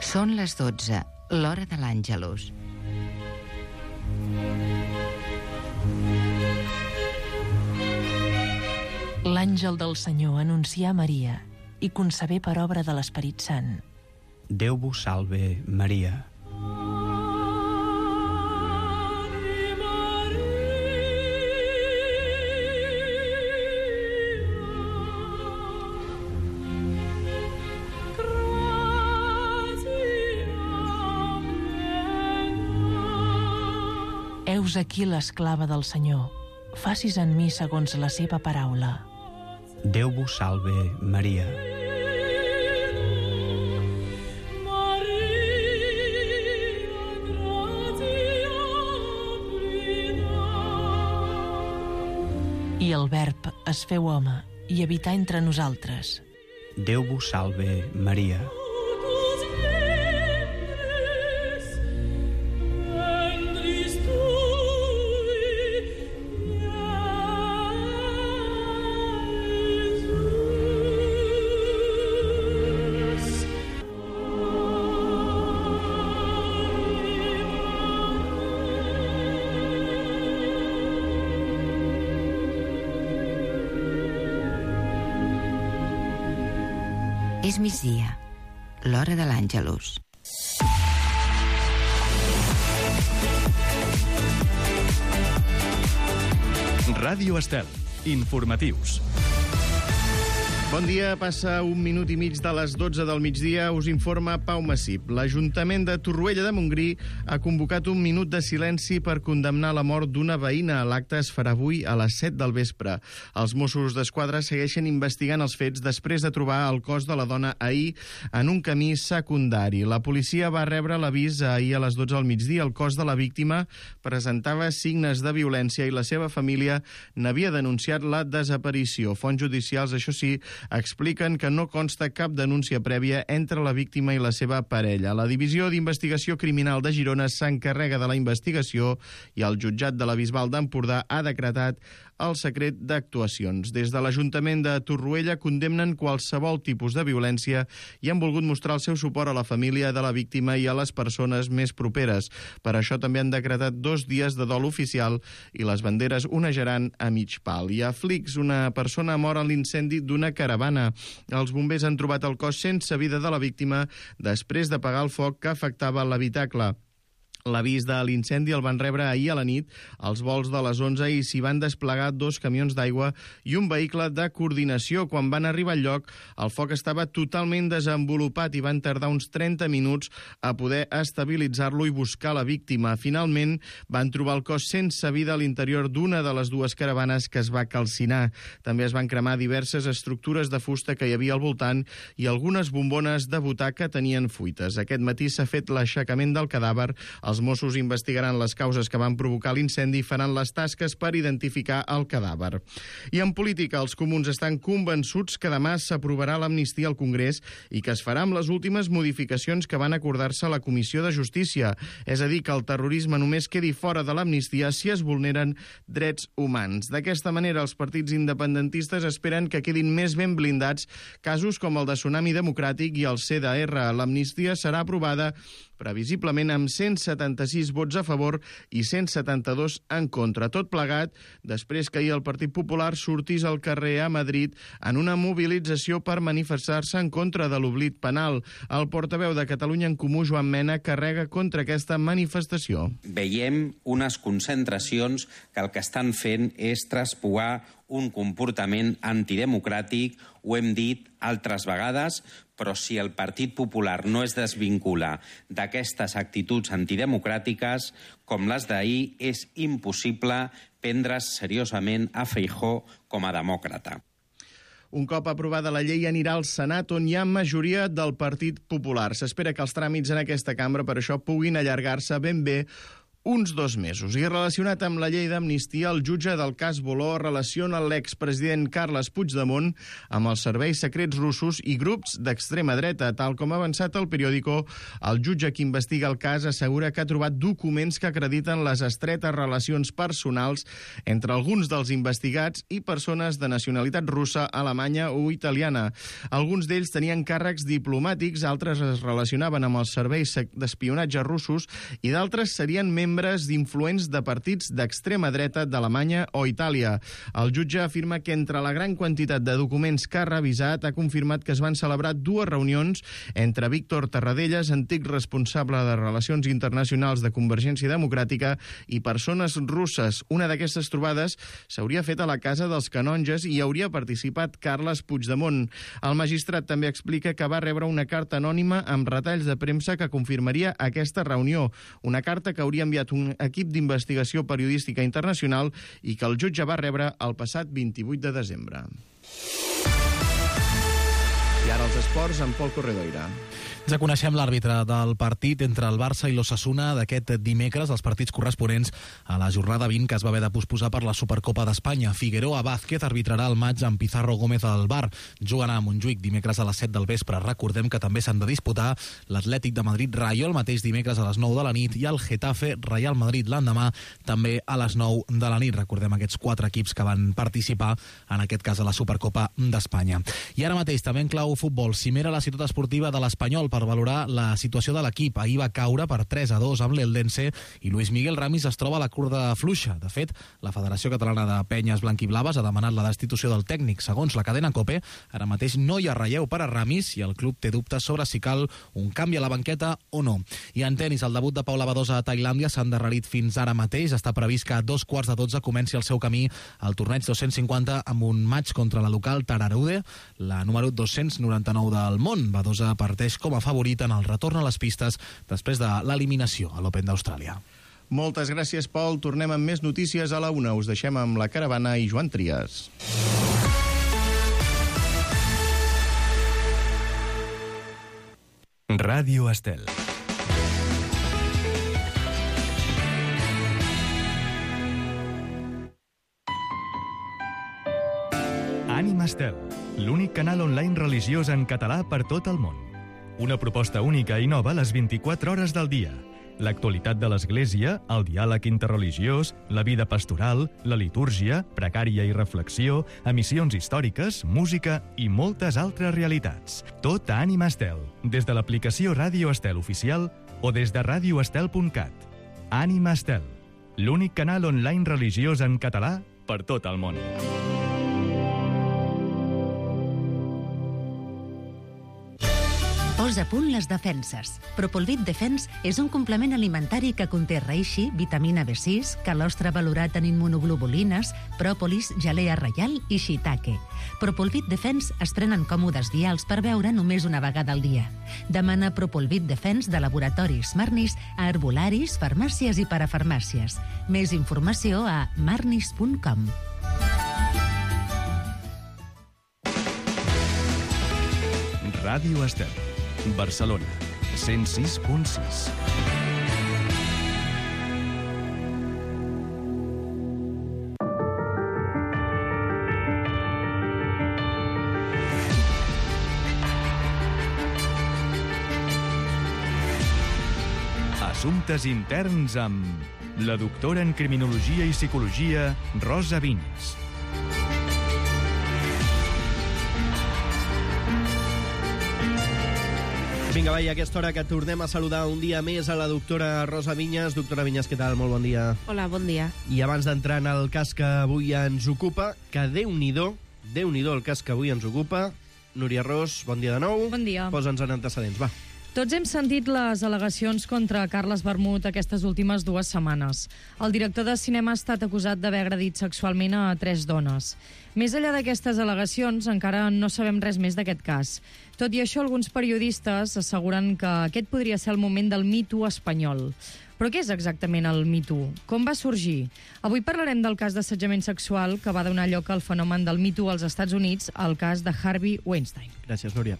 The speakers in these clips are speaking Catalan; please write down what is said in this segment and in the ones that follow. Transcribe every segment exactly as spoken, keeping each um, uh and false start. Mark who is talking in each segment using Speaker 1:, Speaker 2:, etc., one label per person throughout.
Speaker 1: Són les dotze, l'hora de l'Àngelus.
Speaker 2: L'àngel del Senyor anuncià a Maria i concebé per obra de l'Esperit Sant.
Speaker 3: Déu vos salve, Maria.
Speaker 2: Heus aquí l'esclava del Senyor. Facis en mi segons la seva paraula.
Speaker 3: Déu vos salve, Maria.
Speaker 2: I el Verb es feu home i habità entre nosaltres.
Speaker 3: Déu vos salve, Maria.
Speaker 1: És migdia, l'hora de l'Àngelus.
Speaker 4: Ràdio Estel. Informatius.
Speaker 5: Bon dia, passa un minut i mig de les dotze del migdia, us informa Pau Massip. L'Ajuntament de Torroella de Montgrí ha convocat un minut de silenci per condemnar la mort d'una veïna. L'acte es farà avui a les set del vespre. Els Mossos d'Esquadra segueixen investigant els fets després de trobar el cos de la dona ahir en un camí secundari. La policia va rebre l'avís ahir a les dotze del migdia. El cos de la víctima presentava signes de violència i la seva família n'havia denunciat la desaparició. Fonts judicials, això sí, expliquen que no consta cap denúncia prèvia entre la víctima i la seva parella. La Divisió d'Investigació Criminal de Girona s'encarrega de la investigació i el jutjat de la Bisbal d'Empordà ha decretat el secret d'actuacions. Des de l'Ajuntament de Torroella condemnen qualsevol tipus de violència i han volgut mostrar el seu suport a la família de la víctima i a les persones més properes. Per això també han decretat dos dies de dol oficial i les banderes onejaran a mig pal. I a Flix, una persona mor en l'incendi d'una caravana. Els bombers han trobat el cos sense vida de la víctima després d'apagar el foc que afectava l'habitacle. L'avís de l'incendi el van rebre ahir a la nit als vols de les onze i s'hi van desplegar dos camions d'aigua i un vehicle de coordinació. Quan van arribar al lloc, el foc estava totalment desenvolupat i van tardar uns trenta minuts a poder estabilitzar-lo i buscar la víctima. Finalment, van trobar el cos sense vida a l'interior d'una de les dues caravanes que es va calcinar. També es van cremar diverses estructures de fusta que hi havia al voltant i algunes bombones de butà que tenien fuites. Aquest matí s'ha fet l'aixecament del cadàver. Els Mossos investigaran les causes que van provocar l'incendi i faran les tasques per identificar el cadàver. I en política, els comuns estan convençuts que demà s'aprovarà l'amnistia al Congrés i que es farà amb les últimes modificacions que van acordar-se a la Comissió de Justícia. És a dir, que el terrorisme només quedi fora de l'amnistia si es vulneren drets humans. D'aquesta manera, els partits independentistes esperen que quedin més ben blindats casos com el de Tsunami Democràtic i el C D R. L'amnistia serà aprovada previsiblement amb cent setanta-sis vots a favor i cent setanta-dos en contra. Tot plegat, després que ahir el Partit Popular sortís al carrer a Madrid en una mobilització per manifestar-se en contra de l'oblit penal. El portaveu de Catalunya en Comú, Joan Mena, carrega contra aquesta manifestació.
Speaker 6: Veiem unes concentracions que el que estan fent és traspuar un comportament antidemocràtic, ho hem dit altres vegades, però si el Partit Popular no es desvincula d'aquestes actituds antidemocràtiques, com les d'ahir, és impossible prendre's seriosament a Feijóo com a demòcrata.
Speaker 5: Un cop aprovada la llei anirà al Senat, on hi ha majoria del Partit Popular. S'espera que els tràmits en aquesta cambra per això puguin allargar-se ben bé uns dos mesos. I relacionat amb la llei d'amnistia, el jutge del cas Voló relaciona l'expresident Carles Puigdemont amb els serveis secrets russos i grups d'extrema dreta. Tal com ha avançat el periòdico, el jutge que investiga el cas assegura que ha trobat documents que acrediten les estretes relacions personals entre alguns dels investigats i persones de nacionalitat russa, alemanya o italiana. Alguns d'ells tenien càrrecs diplomàtics, altres es relacionaven amb els serveis d'espionatge russos i d'altres serien membres membres d'influents de partits d'extrema dreta d'Alemanya o Itàlia. El jutge afirma que entre la gran quantitat de documents que ha revisat ha confirmat que es van celebrar dues reunions entre Víctor Tarradellas, antic responsable de Relacions Internacionals de Convergència Democràtica, i persones russes. Una d'aquestes trobades s'hauria fet a la casa dels canonges i hi hauria participat Carles Puigdemont. El magistrat també explica que va rebre una carta anònima amb retalls de premsa que confirmaria aquesta reunió. Una carta que hauria enviat un equip d'investigació periodística internacional i que el jutge va rebre el passat vint-i-vuit de desembre. I ara els esports amb Pol Corredoira.
Speaker 7: Ja coneixem l'àrbitre del partit entre el Barça i l'Osasuna d'aquest dimecres, els partits corresponents a la jornada vint que es va haver de posposar per la Supercopa d'Espanya. Figueroa Vázquez arbitrarà el maig amb Pizarro Gómez al bar. Jugarà a Montjuïc dimecres a les set del vespre. Recordem que també s'han de disputar l'Atlètic de Madrid Rayo el mateix dimecres a les nou de la nit i el Getafe Real Madrid l'endemà també a les nou de la nit. Recordem aquests quatre equips que van participar en aquest cas a la Supercopa d'Espanya. I ara mateix també en clau futbol, cimera la ciutat esportiva de l'Espanyol per valorar la situació de l'equip. Ahir va caure per tres a dos amb l'Eldense i Luis Miguel Ramis es troba a la corda fluixa. De fet, la Federació Catalana de Penyes Blanquiblaves ha demanat la destitució del tècnic. Segons la cadena COPE, ara mateix no hi ha relleu per a Ramis i el club té dubtes sobre si cal un canvi a la banqueta o no. I en tenis, el debut de Paula Badosa a Tailàndia s'ha endarrerit fins ara mateix. Està previst que a dos quarts de dotze comenci el seu camí al torneig dos-cents cinquanta amb un match contra la local Tararude, la número dos-cents noranta-nou del món. Badosa parteix com a favorit en el retorn a les pistes després de l'eliminació a l'Open d'Austràlia.
Speaker 5: Moltes gràcies, Pol. Tornem amb més notícies a la una. Us deixem amb la Caravana i Joan Trias.
Speaker 4: Ràdio Estel. Ànima Estel, l'únic canal online religiós en català per tot el món. Una proposta única i nova a les vint-i-quatre hores del dia. L'actualitat de l'Església, el diàleg interreligiós, la vida pastoral, la litúrgia, precària i reflexió, emissions històriques, música i moltes altres realitats. Tot a Ànima Estel, des de l'aplicació Ràdio Estel oficial o des de ràdio estel punt cat. Ànima Estel, l'únic canal online religiós en català per tot el món.
Speaker 8: Posa a punt les defenses. Propolvit Defens és un complement alimentari que conté reishi, vitamina B sis, calostre valorat en immunoglobulines, pròpolis, gelea reial i shiitake. Propolvit Defens es prenen còmodes vials per beure només una vegada al dia. Demana Propolvit Defens de laboratoris Marnis a herbolaris, farmàcies i parafarmàcies. Més informació a marnis punt com.
Speaker 4: Ràdio Estel, Barcelona, cent sis punt sis. Assumptes interns amb la doctora en Criminologia i Psicologia, Rosa Vinyes.
Speaker 9: Vinga, va, i a aquesta hora que tornem a saludar un dia més a la doctora Rosa Vinyes. Doctora Vinyes, què tal? Molt bon dia.
Speaker 10: Hola, bon dia.
Speaker 9: I abans d'entrar en el cas que avui ens ocupa, que Déu-n'hi-do, Déu-n'hi-do el cas que avui ens ocupa. Núria Ros, bon dia de nou.
Speaker 10: Bon dia.
Speaker 9: Posa'ns en antecedents, va.
Speaker 10: Tots hem sentit les al·legacions contra Carles Bermut aquestes últimes dues setmanes. El director de cinema ha estat acusat d'haver agredit sexualment a tres dones. Més enllà d'aquestes al·legacions, encara no sabem res més d'aquest cas. Tot i això, alguns periodistes asseguren que aquest podria ser el moment del Me Too espanyol. Però què és exactament el Me Too? Com va sorgir? Avui parlarem del cas d'assetjament sexual que va donar lloc al fenomen del Me Too als Estats Units, el cas de Harvey Weinstein.
Speaker 9: Gràcies, Núria.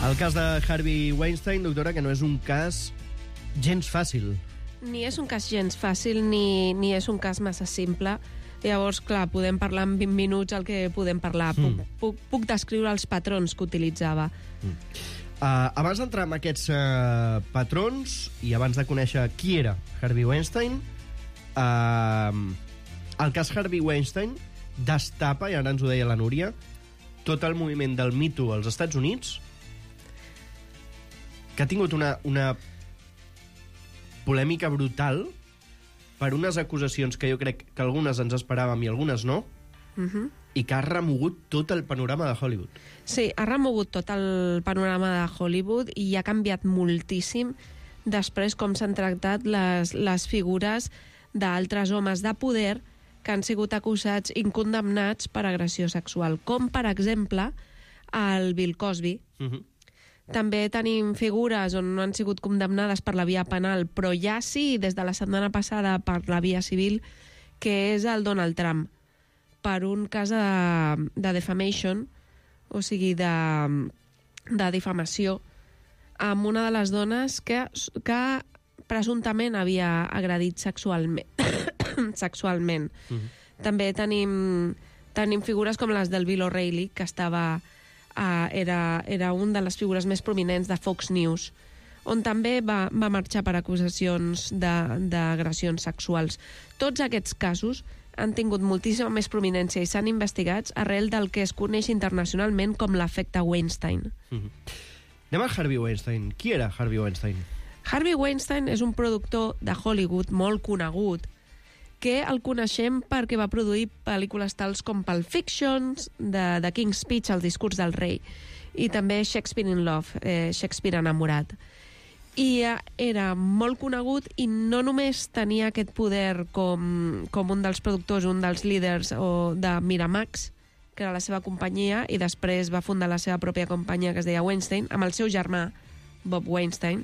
Speaker 9: El cas de Harvey Weinstein, doctora, que no és un cas gens fàcil.
Speaker 11: Ni és un cas gens fàcil, ni, ni és un cas massa simple. Llavors, clar, podem parlar en vint minuts el que podem parlar. Puc, mm. puc, puc descriure els patrons que utilitzava.
Speaker 9: Mm. Uh, abans d'entrar en aquests uh, patrons, i abans de conèixer qui era Harvey Weinstein, uh, el cas Harvey Weinstein destapa, i ara ens ho deia la Núria, tot el moviment del Me Too als Estats Units, que ha tingut una, una polèmica brutal per unes acusacions que jo crec que algunes ens esperàvem i algunes no,
Speaker 11: uh-huh.
Speaker 9: i que ha remogut tot el panorama de Hollywood.
Speaker 11: Sí, ha remogut tot el panorama de Hollywood i ha canviat moltíssim després com s'han tractat les, les figures d'altres homes de poder que han sigut acusats i condemnats per agressió sexual, com, per exemple, el Bill Cosby.
Speaker 9: Uh-huh.
Speaker 11: També tenim figures on no han sigut condemnades per la via penal, però ja sí, des de la setmana passada, per la via civil, que és el Donald Trump, per un cas de, de defamation, o sigui, de, de difamació, amb una de les dones que, que presumptament havia agredit sexualment. sexualment.
Speaker 9: Uh-huh.
Speaker 11: També tenim, tenim figures com les del Bill O'Reilly, que estava... Uh, era, era un de les figures més prominents de Fox News, on també va, va marxar per acusacions d'agressions sexuals. Tots aquests casos han tingut moltíssima més prominència i s'han investigats arrel del que es coneix internacionalment com l'efecte Weinstein.
Speaker 9: Mm-hmm. Anem a Harvey Weinstein. Qui era Harvey Weinstein?
Speaker 11: Harvey Weinstein és un productor de Hollywood molt conegut, que el coneixem perquè va produir pel·lícules tals com Pulp Fiction, de, de King's Speech, El discurs del rei, i també Shakespeare in Love, eh, Shakespeare enamorat. I eh, era molt conegut i no només tenia aquest poder com, com un dels productors, un dels líders o de Miramax, que era la seva companyia, i després va fundar la seva pròpia companyia que es deia Weinstein, amb el seu germà, Bob Weinstein.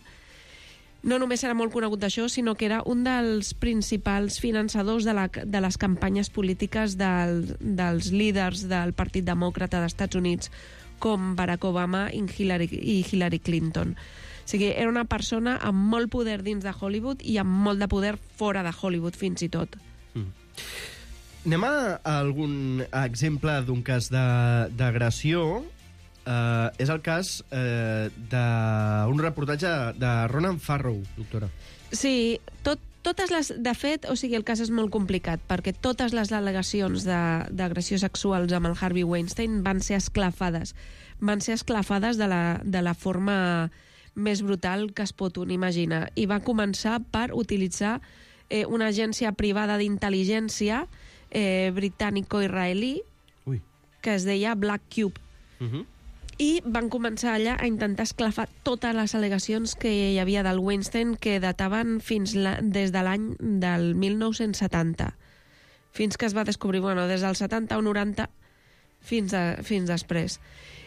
Speaker 11: No només era molt conegut d'això, sinó que era un dels principals finançadors de, la, de les campanyes polítiques del, dels líders del Partit Demòcrata dels Estats Units, com Barack Obama i Hillary, i Hillary Clinton. O sigui, era una persona amb molt poder dins de Hollywood i amb molt de poder fora de Hollywood, fins i tot.
Speaker 9: Mm. Anem a algun exemple d'un cas d'agressió. Uh, és el cas uh, d'un reportatge de Ronan Farrow, doctora.
Speaker 11: Sí, tot, totes les... De fet, o sigui, el cas és molt complicat, perquè totes les al·legacions d'agressió sexuals amb el Harvey Weinstein van ser esclafades. Van ser esclafades de la, de la forma més brutal que es pot un imaginar. I va començar per utilitzar eh, una agència privada d'intel·ligència eh, britànico-israelí que es deia Black Cube.
Speaker 9: Uh-huh.
Speaker 11: I van començar allà a intentar esclafar totes les al·legacions que hi havia del Weinstein, que dataven fins la, des de l'any del mil nou-cents setanta, fins que es va descobrir, bueno, des del setanta o noranta fins, a, fins després.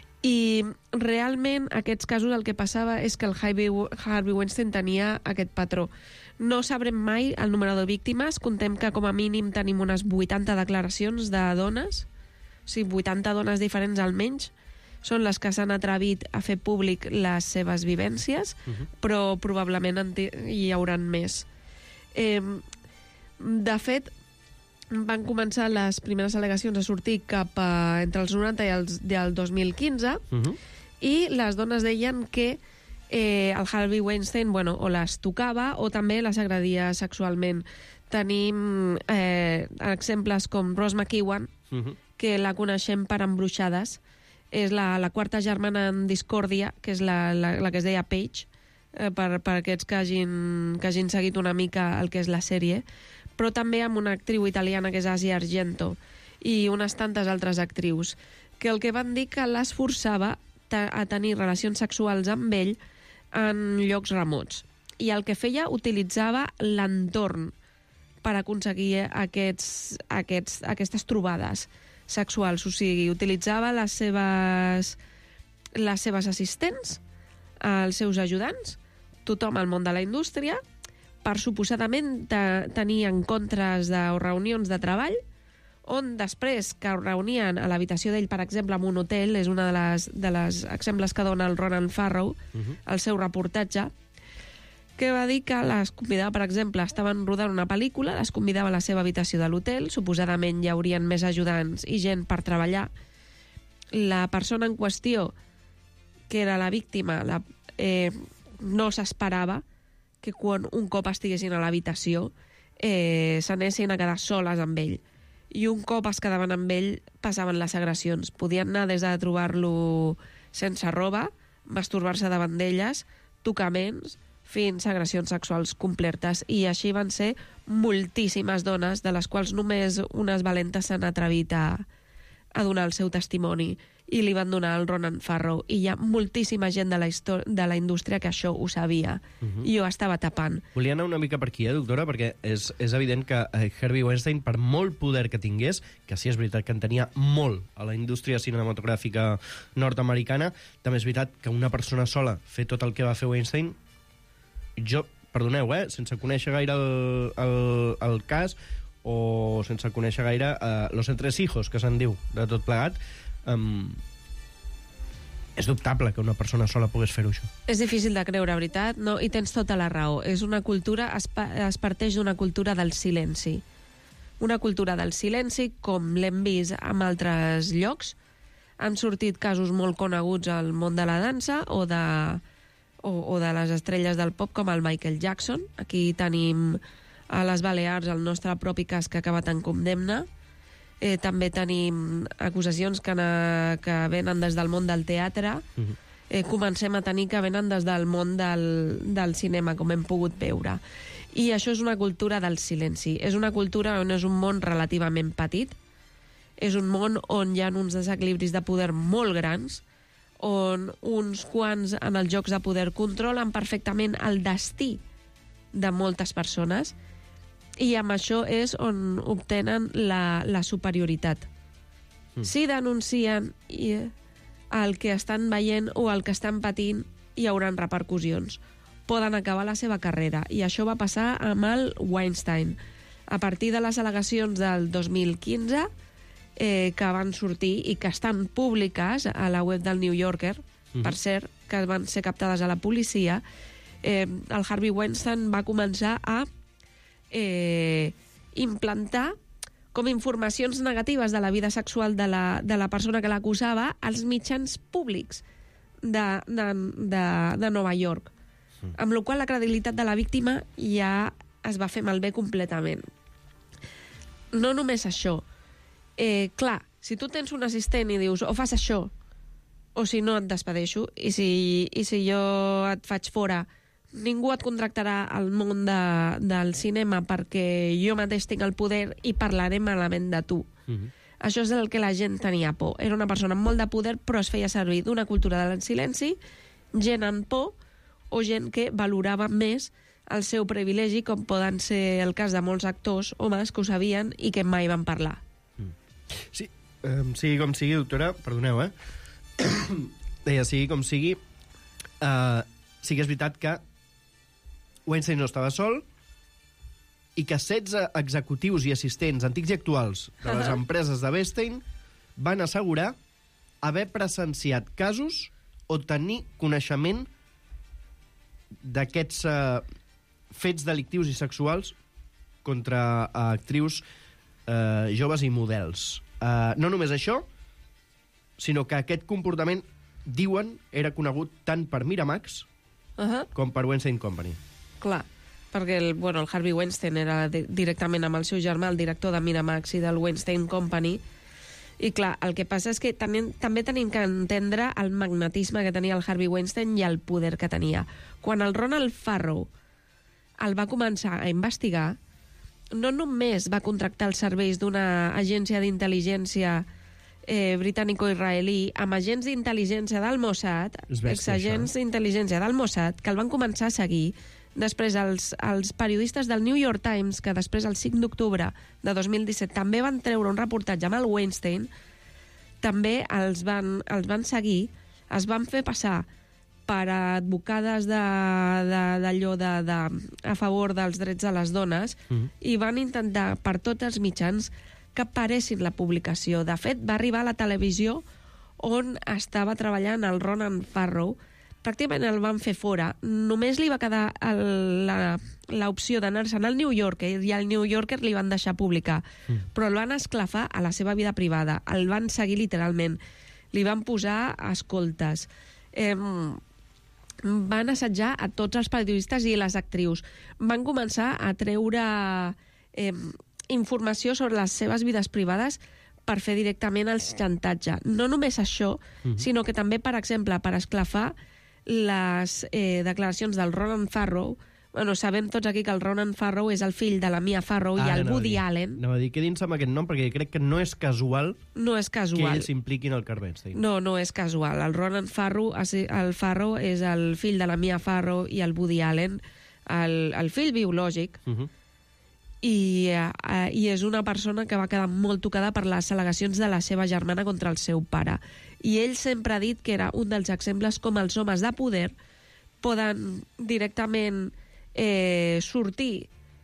Speaker 11: I realment aquests casos el que passava és que el Harvey, Harvey Weinstein tenia aquest patró. No sabrem mai el número de víctimes, contem que com a mínim tenim unes vuitanta declaracions de dones, o sigui, vuitanta dones diferents almenys, són les que s'han atrevit a fer públic les seves vivències, uh-huh. però probablement hi hauran més. Eh, de fet, van començar les primeres al·legacions a sortir cap a, entre els noranta i els del dos mil quinze,
Speaker 9: uh-huh.
Speaker 11: i les dones deien que eh, el Harvey Weinstein, bueno, o les tocava o també les agredia sexualment. Tenim eh, exemples com Rose McEwan, uh-huh. que la coneixem per Embruixades, és la, la quarta germana en discòrdia, que és la, la, la que es deia Paige, eh, per, per aquests que hagin, que hagin seguit una mica el que és la sèrie, però també amb una actriu italiana que és Asia Argento i unes tantes altres actrius, que el que van dir que les forçava a tenir relacions sexuals amb ell en llocs remots. I el que feia, utilitzava l'entorn per aconseguir aquests, aquests, aquestes trobades sexuals, o sigui, utilitzava les seves, les seves assistents, els seus ajudants, tothom al món de la indústria, per suposadament te, tenir encontres de, o reunions de treball on després que es reunien a l'habitació d'ell, per exemple, en un hotel, és una de les, de les exemples que dona el Ronan Farrow, uh-huh. el seu reportatge, que va dir que les convidava, per exemple, estaven rodant una pel·lícula, les convidava a la seva habitació de l'hotel, suposadament hi haurien més ajudants i gent per treballar. La persona en qüestió, que era la víctima, la, eh, no s'esperava que quan un cop estiguessin a l'habitació eh, s'anessin a quedar soles amb ell. I un cop es quedaven amb ell, passaven les agressions. Podien anar des de trobar-lo sense roba, masturbar-se davant d'elles, tocaments, fins a agressions sexuals completes. I així van ser moltíssimes dones, de les quals només unes valentes s'han atrevit a, a donar el seu testimoni i li van donar el Ronan Farrow. I hi ha moltíssima gent de la, de la indústria que això ho sabia. Uh-huh. I ho estava tapant.
Speaker 9: Volia anar una mica per aquí, eh, doctora, perquè és, és evident que Harvey Weinstein, per molt poder que tingués, que sí és veritat que en tenia molt a la indústria cinematogràfica nord-americana, també és veritat que una persona sola fer tot el que va fer Weinstein, jo, perdoneu, eh, sense conèixer gaire el, el, el cas, o sense conèixer gaire eh, los entresijos, que se'n diu, de tot plegat, um, és dubtable que una persona sola pogués fer-ho, això.
Speaker 11: És difícil de creure, veritat, no? I tens tota la raó. És una cultura, es, pa, es parteix d'una cultura del silenci. Una cultura del silenci, com l'hem vist en altres llocs. Han sortit casos molt coneguts al món de la dansa o de, o, o de les estrelles del pop, com el Michael Jackson. Aquí tenim a les Balears el nostre propi cas que ha acabat en condemna. Eh, també tenim acusacions que, na, que venen des del món del teatre. Uh-huh. eh, comencem a tenir que venen des del món del, del cinema, com hem pogut veure. I això és una cultura del silenci. És una cultura on és un món relativament petit. És un món on hi ha uns desequilibris de poder molt grans, on uns quants en els jocs de poder controlen perfectament el destí de moltes persones, i amb això és on obtenen la, la superioritat. Mm. Si denuncien el que estan veient o el que estan patint, hi hauran repercussions. Poden acabar la seva carrera. I això va passar amb el Weinstein. A partir de les al·legacions del dos mil quinze, eh, que van sortir i que estan públiques a la web del New Yorker, mm-hmm. per cert, que van ser captades a la policia, eh, el Harvey Weinstein va començar a Eh, implantar com informacions negatives de la vida sexual de la, de la persona que l'acusava als mitjans públics de, de, de, de Nova York. Mm. Amb la qual la credibilitat de la víctima ja es va fer malbé completament. No només això. Eh, clar, si tu tens un assistent i dius o fas això o si no et despedeixo, i si, i si jo et faig fora, ningú et contractarà al món de, del cinema perquè jo mateix tinc el poder i parlaré malament de tu. Mm-hmm. Això és el que la gent tenia por. Era una persona amb molt de poder, però es feia servir d'una cultura del silenci, gent amb por o gent que valorava més el seu privilegi, com poden ser el cas de molts actors, homes, que ho sabien i que mai van parlar.
Speaker 9: Mm. Sí, um, sigui com sigui, doctora, perdoneu, eh? Deia, sigui com sigui, uh, sí que és veritat que Weinstein no estava sol i que setze executius i assistents antics i actuals de les empreses de Weinstein van assegurar haver presenciat casos o tenir coneixement d'aquests uh, fets delictius i sexuals contra uh, actrius uh, joves i models. Uh, no només això, sinó que aquest comportament, diuen, era conegut tant per Miramax uh-huh. com per Weinstein Company.
Speaker 11: Clar, perquè el, bueno, el Harvey Weinstein era de, directament amb el seu germà, el director de Miramax i del Weinstein Company, i clar, el que passa és que tenim, també tenim que entendre el magnetisme que tenia el Harvey Weinstein i el poder que tenia. Quan el Ronald Farrow el va començar a investigar, no només va contractar els serveis d'una agència d'intel·ligència eh, britànico-israelí amb agents d'intel·ligència del Mossad, exagents d'intel·ligència del Mossad, que el van començar a seguir. Després, els, els periodistes del New York Times, que després, el cinc d'octubre de dos mil disset, també van treure un reportatge amb el Weinstein, també els van, els van seguir, es van fer passar per advocades d'allò de, de, de, a favor dels drets de les dones, mm-hmm. i van intentar, per tots els mitjans, que paressin la publicació. De fet, va arribar a la televisió on estava treballant el Ronan Farrow. Pràcticament el van fer fora. Només li va quedar l'opció d'anar-se'n al New Yorker i al New Yorker li van deixar publicar. Mm. Però el van esclafar a la seva vida privada. El van seguir literalment. Li van posar escoltes. Eh, van assetjar a tots els periodistes i les actrius. Van començar a treure eh, informació sobre les seves vides privades per fer directament el xantatge. No només això, mm. sinó que també, per exemple, per esclafar les eh, declaracions del Ronan Farrow. Bueno, sabem tots aquí que el Ronan Farrow és el fill de la Mia Farrow ah, i el Woody Allen.
Speaker 9: Anava a dir, quedin-se amb aquest nom, perquè crec que no és casual,
Speaker 11: no és casual
Speaker 9: que ells s'impliquin al Harvey Weinstein.
Speaker 11: No, no és casual. El Ronan Farrow, el Farrow és el fill de la Mia Farrow i el Woody Allen, el, el fill biològic, uh -huh. i, uh, i és una persona que va quedar molt tocada per les al·legacions de la seva germana contra el seu pare. I ell sempre ha dit que era un dels exemples com els homes de poder poden directament eh, sortir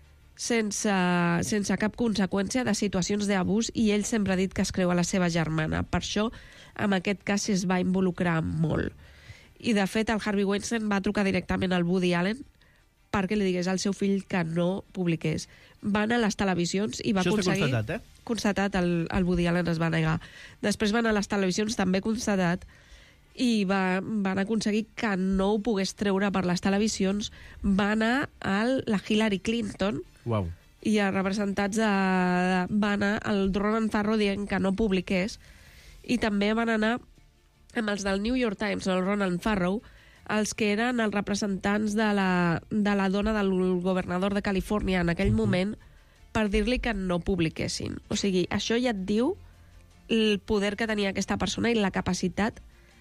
Speaker 11: sense, sense cap conseqüència de situacions d'abús, i ell sempre ha dit que es creu a la seva germana. Per això, en aquest cas, es va involucrar molt. I, de fet, el Harvey Weinstein va trucar directament al Woody Allen perquè li digués al seu fill que no publiqués. Va anar a les televisions i va
Speaker 9: Això
Speaker 11: aconseguir...
Speaker 9: Això està constatat, eh?
Speaker 11: Constatat, el, el Woody Allen es va negar. Després va anar a les televisions, també constatat, i va, van aconseguir que no ho pogués treure per les televisions. Va anar a la Hillary Clinton,
Speaker 9: wow.
Speaker 11: i els representats de, de, va anar al Ronan Farrow dient que no publiqués, i també van anar amb els del New York Times, el Ronan Farrow, els que eren els representants de la, de la dona del governador de Califòrnia en aquell uh-huh. moment, per dir-li que no publiquessin. O sigui, això ja et diu el poder que tenia aquesta persona i la capacitat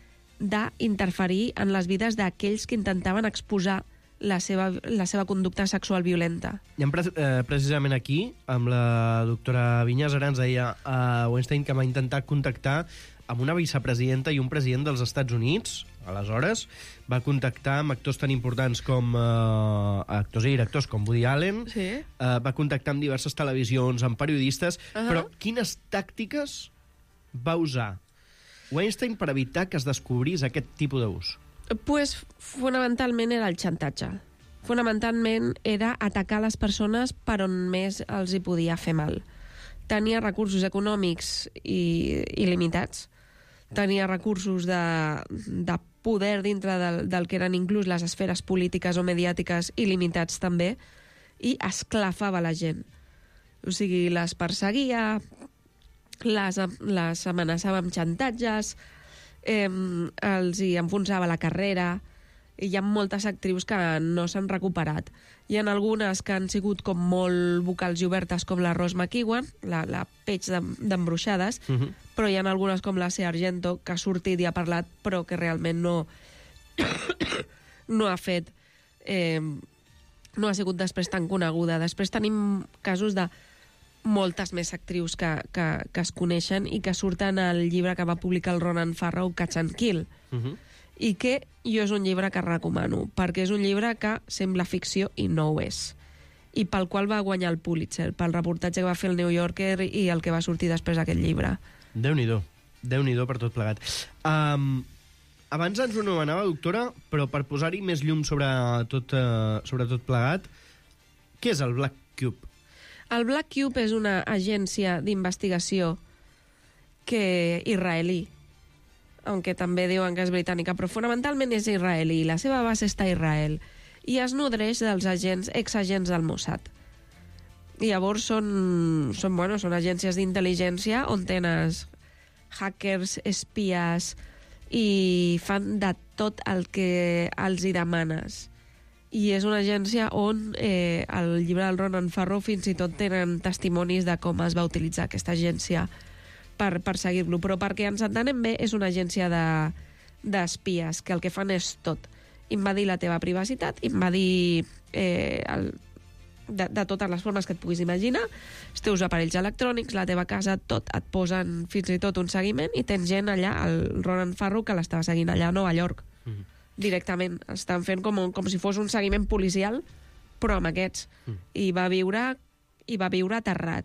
Speaker 11: d'interferir en les vides d'aquells que intentaven exposar la seva, la seva conducta sexual violenta.
Speaker 9: I pre eh, precisament aquí, amb la doctora Vinyes, ara ens deia a Weinstein que va intentar contactar amb una vicepresidenta i un president dels Estats Units. Aleshores, va contactar amb actors tan importants com eh, actors i directors com Woody Allen,
Speaker 11: sí.
Speaker 9: eh, va contactar amb diverses televisions, amb periodistes, uh-huh. però quines tàctiques va usar Weinstein per evitar que es descobrís aquest tipus d'ús?
Speaker 11: Pues, fonamentalment era el xantatge. Fonamentalment era atacar les persones per on més els hi podia fer mal. Tenia recursos econòmics i, il·limitats, tenia recursos de, de poder dintre del, del que eren inclús les esferes polítiques o mediàtiques il·limitats també, i esclafava la gent. O sigui, les perseguia, les, les amenaçava amb xantatges, eh, els hi enfonsava la carrera, i hi ha moltes actrius que no s'han recuperat. Hi ha algunes que han sigut com molt vocals i obertes, com la Rose McEwan, la, la Peix d'Embruixades, uh-huh. però hi ha algunes com la C. Argento, que ha sortit i ha parlat, però que realment no, no ha fet... Eh, no ha sigut després tan coneguda. Després tenim casos de moltes més actrius que, que, que es coneixen i que surten al llibre que va publicar el Ronan Farrow, Catch and Kill, uh-huh. i que jo és un llibre que recomano, perquè és un llibre que sembla ficció i no ho és, i pel qual va guanyar el Pulitzer, pel reportatge que va fer el New Yorker i el que va sortir després d'aquest llibre.
Speaker 9: Déu-n'hi-do, Déu-n'hi-do per tot plegat. Um, abans ens ho anomenava, doctora, però per posar-hi més llum sobre tot, uh, sobre tot plegat, què és el Black Cube?
Speaker 11: El Black Cube és una agència d'investigació que israelí, aunque també diuen que és britànica, però fonamentalment és israelí. La seva base està a Israel i es nodreix dels agents, exagents del Mossad. I llavors són, són, bueno, són agències d'intel·ligència on tens hackers, espies, i fan de tot el que els hi demanes. I és una agència on eh, el llibre del Ronan Farrow fins i tot tenen testimonis de com es va utilitzar aquesta agència per perseguir-lo, però perquè ens entenem bé és una agència d'espies de, que el que fan és tot, invadir la teva privacitat, invadir eh, el, de, de totes les formes que et puguis imaginar, els teus aparells electrònics, la teva casa, tot, et posen fins i tot un seguiment i tens gent allà, el Ronan Farrow, que l'estava seguint allà a Nova York. Mm-hmm. Directament, estan fent com, com si fos un seguiment policial, però amb aquests. Mm. I va viure, i va viure aterrat.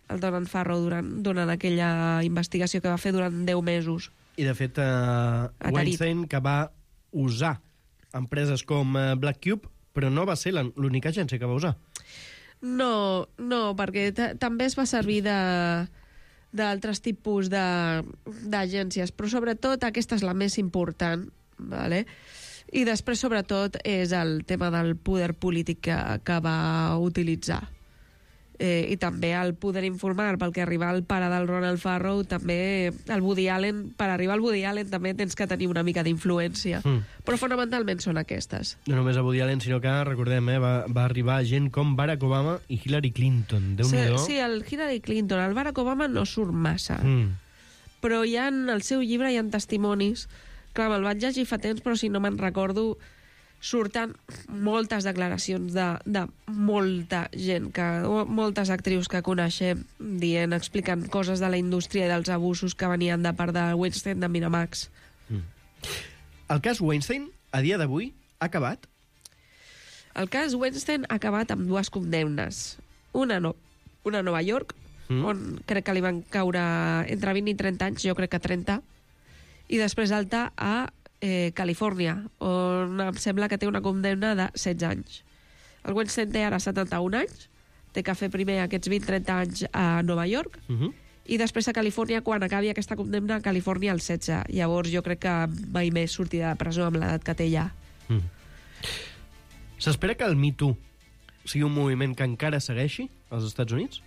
Speaker 11: el Donald Farrow durant, durant aquella investigació que va fer durant deu mesos.
Speaker 9: I, de fet, eh, Weinstein, que va usar empreses com eh, Black Cube, però no va ser l'única agència que va usar.
Speaker 11: No, no, perquè també es va servir de d'altres tipus d'agències, però sobretot aquesta és la més important, vale? I després, sobretot, és el tema del poder polític que, que va utilitzar. Eh, I també el poder informal, pel que arribar al pare del Ronald Farrow, també el Woody Allen, per arribar al Woody Allen també tens que tenir una mica d'influència. Mm. Però fonamentalment són aquestes.
Speaker 9: No només a Woody Allen, sinó que, recordem, eh, va, va arribar gent com Barack Obama i Hillary Clinton. Déu-n'hi-do.
Speaker 11: Sí, sí, el Hillary Clinton. El Barack Obama no surt massa. Mm. Però hi ha, en el seu llibre hi ha testimonis. Clar, me'l vaig llegir fa temps, però si no me'n recordo, surten moltes declaracions de, de molta gent, que, moltes actrius que coneixem, dient, explicant coses de la indústria i dels abusos que venien de part de Weinstein de Miramax.
Speaker 9: Mm. El cas Weinstein, a dia d'avui, ha acabat?
Speaker 11: El cas Weinstein ha acabat amb dues condemnes. Una, no, una a Nova York, mm. on crec que li van caure entre vint i trenta anys, jo crec que trenta, i després alta a eh, Califòrnia, on em sembla que té una condemna de setze anys. El Weinstein té ara setanta-un anys, té que fer primer aquests vint a trenta anys a Nova York, uh -huh. i després a Califòrnia, quan acabi aquesta condemna, a Califòrnia als setze. Llavors jo crec que mai més sortirà de presó amb l'edat que té ja. Mm.
Speaker 9: S'espera que el Me Too sigui un moviment que encara segueixi als Estats Units?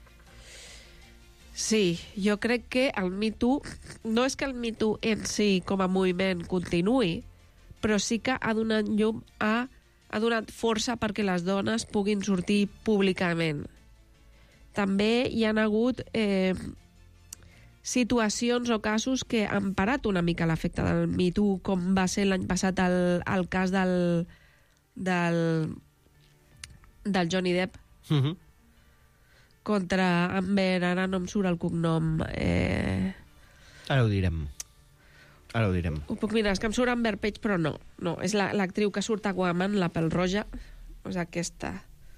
Speaker 11: Sí, jo crec que el Me Too, no és que el Me Too en si com a moviment continuï, però sí que ha donat llum a, ha donat força perquè les dones puguin sortir públicament. També hi han hagut eh, situacions o casos que han parat una mica l'efecte del Me Too, com va ser l'any passat el, el cas del, del, del Johnny Depp. Uh-huh. Contra Amber, ara no em surt el cognom. Eh...
Speaker 9: Ara ho direm. Ara ho direm.
Speaker 11: Ho puc mirar, és que em surt Amber Page, però no. No, és l'actriu la, que surt a Aquaman, la pèl roja. És aquesta.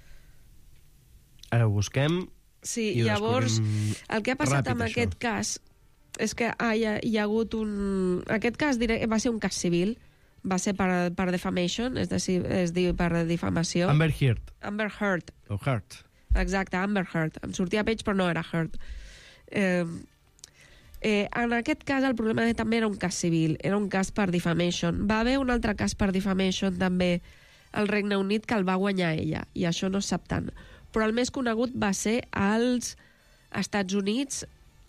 Speaker 9: Ara ho busquem.
Speaker 11: Sí, llavors, el que ha passat amb aquest això. cas és que ah, hi, ha, hi ha hagut un... Aquest cas diré, va ser un cas civil, va ser per, per defamation, és, de, és diu per difamació.
Speaker 9: Amber Heard.
Speaker 11: Amber Heard.
Speaker 9: O Heard.
Speaker 11: Exacte, Amber Heard. Em sortia Page, però no era Heard. Eh, eh, en aquest cas, el problema també era un cas civil, era un cas per defamation. Va haver un altre cas per defamation també al Regne Unit que el va guanyar ella, i això no es sap tant. Però el més conegut va ser als Estats Units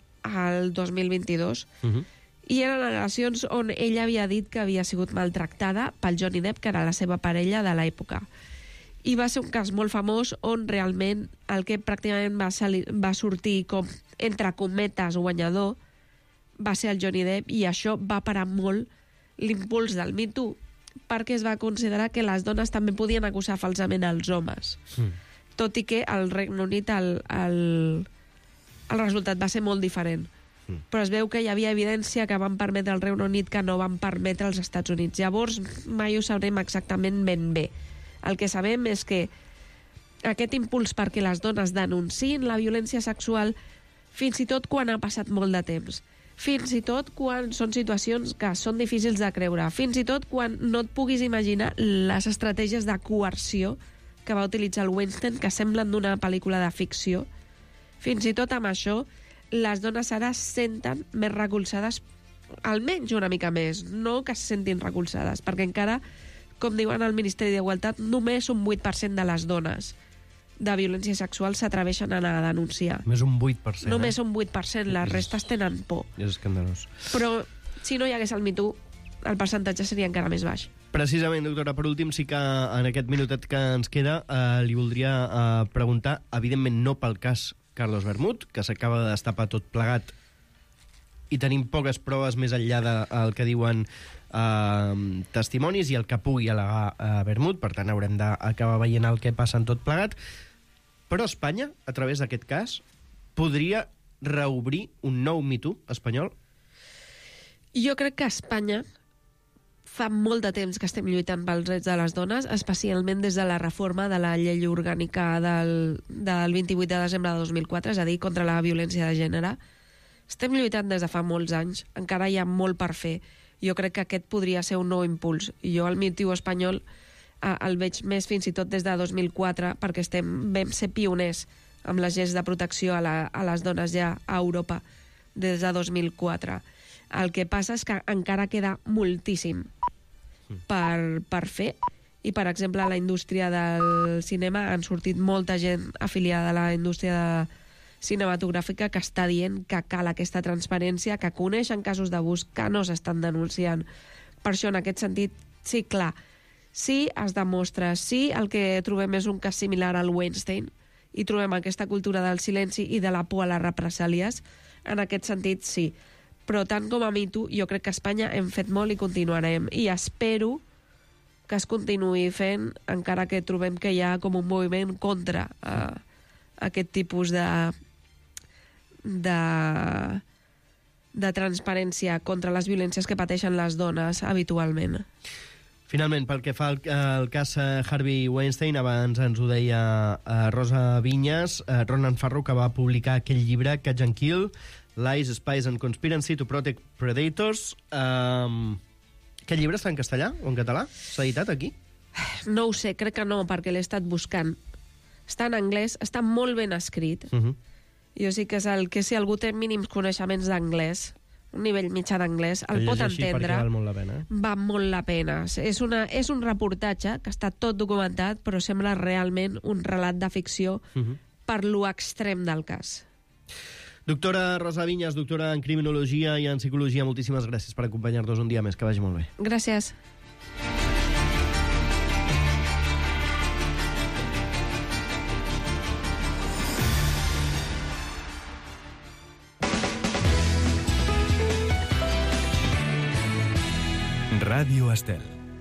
Speaker 11: el dos mil vint-i-dos. Uh-huh. I eren al·legacions on ella havia dit que havia sigut maltractada pel Johnny Depp, que era la seva parella de l'època. I va ser un cas molt famós on realment el que pràcticament va, salir, va sortir com, entre cometes, guanyador, va ser el Johnny Depp, i això va parar molt l'impuls del Me Too, perquè es va considerar que les dones també podien acusar falsament els homes. Mm. Tot i que al Regne Unit el, el, el resultat va ser molt diferent. Mm. Però es veu que hi havia evidència que van permetre al Regne Unit que no van permetre als Estats Units. Llavors mai ho sabrem exactament ben bé. El que sabem és que aquest impuls perquè les dones denunciïn la violència sexual fins i tot quan ha passat molt de temps, fins i tot quan són situacions que són difícils de creure, fins i tot quan no et puguis imaginar les estratègies de coerció que va utilitzar el Weinstein, que semblen d'una pel·lícula de ficció. Fins i tot amb això, les dones ara es senten més recolzades, almenys una mica més, no que se sentin recolzades, perquè encara, com diuen al Ministeri d'Igualtat, només un vuit per cent de les dones de violència sexual s'atreveixen a anar a denunciar.
Speaker 9: Només un vuit per cent.
Speaker 11: Només
Speaker 9: eh?
Speaker 11: un vuit per cent, les restes tenen por.
Speaker 9: És escandalós.
Speaker 11: Però si no hi hagués el Me Too, el percentatge seria encara més baix.
Speaker 9: Precisament, doctora, per últim, sí que en aquest minutet que ens queda eh, li voldria eh, preguntar, evidentment no pel cas Carlos Bermud, que s'acaba de destapar tot plegat i tenim poques proves més enllà del que diuen eh, testimonis i el que pugui al·legar eh, Bermud, per tant haurem d'acabar veient el que passa en tot plegat. Però Espanya, a través d'aquest cas, podria reobrir un nou Me Too espanyol?
Speaker 11: Jo crec que Espanya fa molt de temps que estem lluitant pels drets de les dones, especialment des de la reforma de la llei orgànica del, del vint-i-vuit de desembre de dos mil quatre, és a dir, contra la violència de gènere. Estem lluitant des de fa molts anys, encara hi ha molt per fer. Jo crec que aquest podria ser un nou impuls. Jo el Me Too espanyol eh, el veig més fins i tot des de dos mil quatre, perquè estem, vam ser pioners amb les lleis de protecció a, la, a les dones ja a Europa des de dos mil quatre. El que passa és que encara queda moltíssim per, per fer, i per exemple a la indústria del cinema han sortit molta gent afiliada a la indústria cinematogràfica que està dient que cal aquesta transparència, que coneixen casos d'abús que no s'estan denunciant. Per això, en aquest sentit, sí, clar, sí es demostra, sí el que trobem és un cas similar al Weinstein, i trobem aquesta cultura del silenci i de la por a les represàlies, en aquest sentit sí. Però tant com a Me Too, jo crec que a Espanya hem fet molt i continuarem. I espero que es continuï fent, encara que trobem que hi ha com un moviment contra uh, aquest tipus de, de, de transparència contra les violències que pateixen les dones habitualment.
Speaker 9: Finalment, pel que fa al, al cas Harvey Weinstein, abans ens ho deia uh, Rosa Vinyes, uh, Ronan Farrow, que va publicar aquell llibre, Catch and Kill, Lies, Spies and Conspiracy to Protect Predators. Um, aquest llibre està en castellà o en català? S'ha editat aquí?
Speaker 11: No ho sé, crec que no, perquè l'he estat buscant. Està en anglès, està molt ben escrit. Uh-huh. Jo sí que és el que si algú té mínims coneixements d'anglès, un nivell mitjà d'anglès, el pot entendre.
Speaker 9: Val molt la pena.
Speaker 11: Va molt la pena. És, una, és un reportatge que està tot documentat, però sembla realment un relat de ficció uh-huh. per lo extrem del cas.
Speaker 9: Doctora Rosa Vinyes, doctora en Criminologia i en Psicologia, moltíssimes gràcies per acompanyar-nos un dia més. Que vagi molt bé.
Speaker 11: Gràcies.
Speaker 4: Ràdio Estel.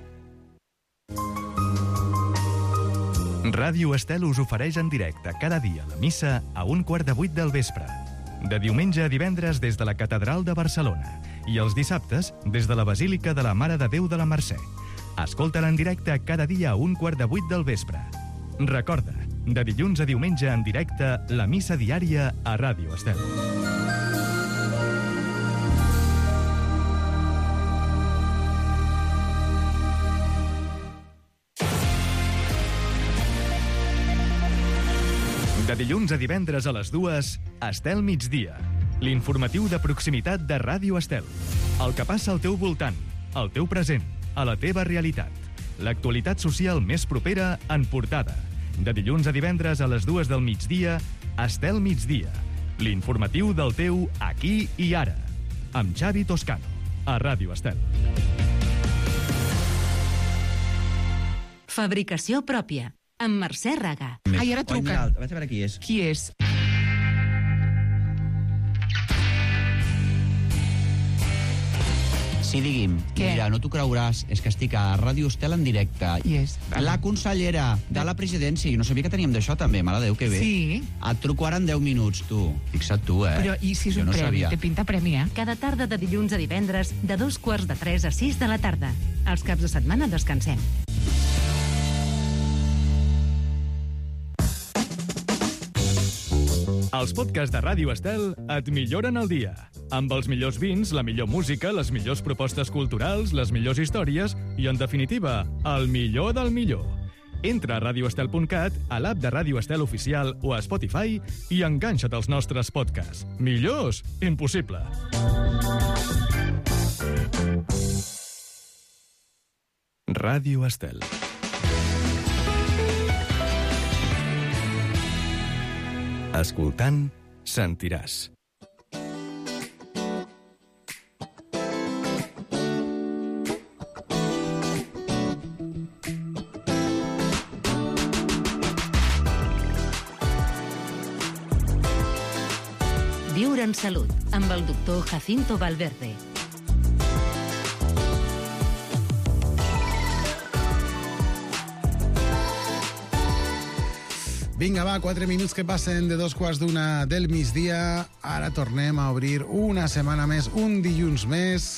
Speaker 4: Ràdio Estel us ofereix en directe cada dia la missa a un quart de vuit del vespre. De diumenge a divendres des de la Catedral de Barcelona i els dissabtes des de la Basílica de la Mare de Déu de la Mercè. Escolta-la en directe cada dia a un quart de vuit del vespre. Recorda, de dilluns a diumenge en directe, la missa diària a Ràdio Estel. De dilluns a divendres a les dues, Estel Migdia. L'informatiu de proximitat de Ràdio Estel. El que passa al teu voltant, al teu present, a la teva realitat. L'actualitat social més propera en portada. De dilluns a divendres a les dues del migdia, Estel Migdia. L'informatiu del teu aquí i ara. Amb Xavi Toscano, a Ràdio Estel.
Speaker 8: Fabricació pròpia, amb Mercè Raga.
Speaker 12: Ai, ara truca. Vaig a veure qui és.
Speaker 2: Qui és?
Speaker 12: Sí, digui'm.
Speaker 2: Què?
Speaker 12: Mira, no t'ho creuràs, és que estic a Ràdio Estel en directe.
Speaker 2: Qui és?
Speaker 12: La consellera de la presidència. Jo no sabia que teníem d'això, també. Mare de Déu, que bé.
Speaker 2: Sí.
Speaker 12: Et truco ara en deu minuts, tu. Fixa't tu, eh?
Speaker 2: Però i si és
Speaker 12: jo
Speaker 2: un
Speaker 12: no
Speaker 2: premi?
Speaker 12: Sabia.
Speaker 2: Té pinta premi, eh?
Speaker 8: Cada tarda de dilluns a divendres, de dos quarts de tres a sis de la tarda. Els caps de setmana descansem.
Speaker 4: Els podcasts de Ràdio Estel et milloren el dia. Amb els millors vins, la millor música, les millors propostes culturals, les millors històries i, en definitiva, el millor del millor. Entra a radio estel punt cat, a l'app de Ràdio Estel Oficial o a Spotify i enganxa't als nostres podcasts. Millors? Impossible. Ràdio Estel. Escoltant, sentiràs.
Speaker 8: Viure en salut, amb el doctor Jacinto Valverde.
Speaker 13: Vinga, va, quatre minuts que passen de dos quarts d'una del migdia. Ara tornem a obrir una setmana més, un dilluns més,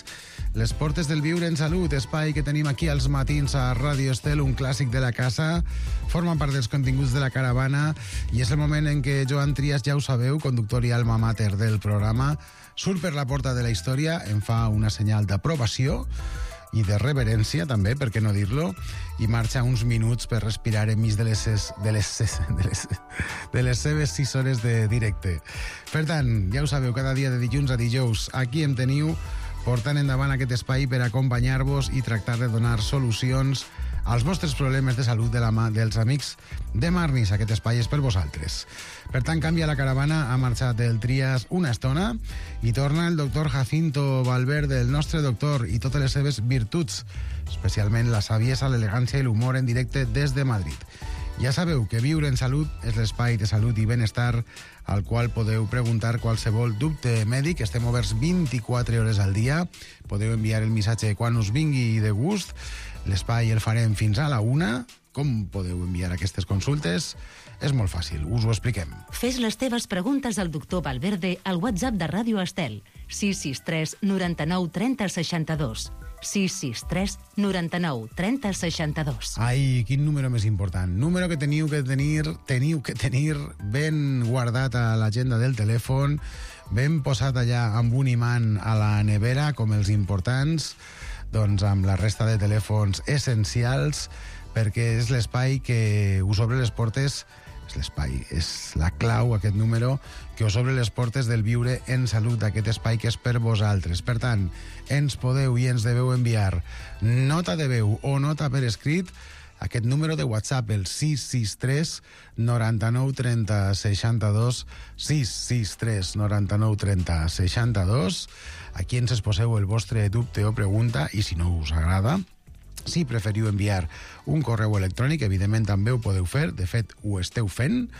Speaker 13: Les portes del Viure en Salut, espai que tenim aquí als matins a Ràdio Estel, un clàssic de la casa, forma part dels continguts de la caravana i és el moment en què Joan Trias, ja ho sabeu, conductor i alma mater del programa, surt per la porta de la història, em fa una senyal d'aprovació i de reverència, també, per què no dir-lo, i marxa uns minuts per respirar enmig de les, de les, de les, de les seves sis hores de directe. Per tant, ja ho sabeu, cada dia de dilluns a dijous, aquí em teniu portant endavant aquest espai per acompanyar-vos i tractar de donar solucions als vostres problemes de salut de la mà dels amics de Marnis. Aquest espai és per vosaltres. Per tant, canvia la caravana, ha marxat el Trias una estona i torna el doctor Jacinto Valverde, el nostre doctor, i totes les seves virtuts, especialment la saviesa, l'elegància i l'humor en directe des de Madrid. Ja sabeu que Viure en Salut és l'espai de salut i benestar al qual podeu preguntar qualsevol dubte mèdic. Estem oberts vint-i-quatre hores al dia. Podeu enviar el missatge quan us vingui de gust. L'espai el farem fins a la una. Com podeu enviar aquestes consultes? És molt fàcil, us ho expliquem.
Speaker 8: Fes les teves preguntes al doctor Valverde al WhatsApp de Ràdio Estel, sis sis tres noranta-nou trenta seixanta-dos. sis sis tres noranta-nou trenta seixanta-dos.
Speaker 13: Ai, quin número més important. Número que teniu que tenir, teniu que tenir ben guardat a l'agenda del telèfon, ben posat allà amb un imant a la nevera, com els importants, doncs amb la resta de telèfons essencials, perquè és l'espai que us obre les portes, és l'espai, és la clau, aquest número, que us obre les portes del Viure en Salut, d'aquest espai que és per vosaltres. Per tant, ens podeu i ens deveu enviar nota de veu o nota per escrit, aquest número de WhatsApp, el sis sis tres noranta-nou trenta seixanta-dos, sis sis tres noranta-nou trenta seixanta-dos. Aquí ens exposeu el vostre dubte o pregunta, i si no us agrada, si preferiu enviar un correu electrònic, evidentment també ho podeu fer, de fet ho esteu fent,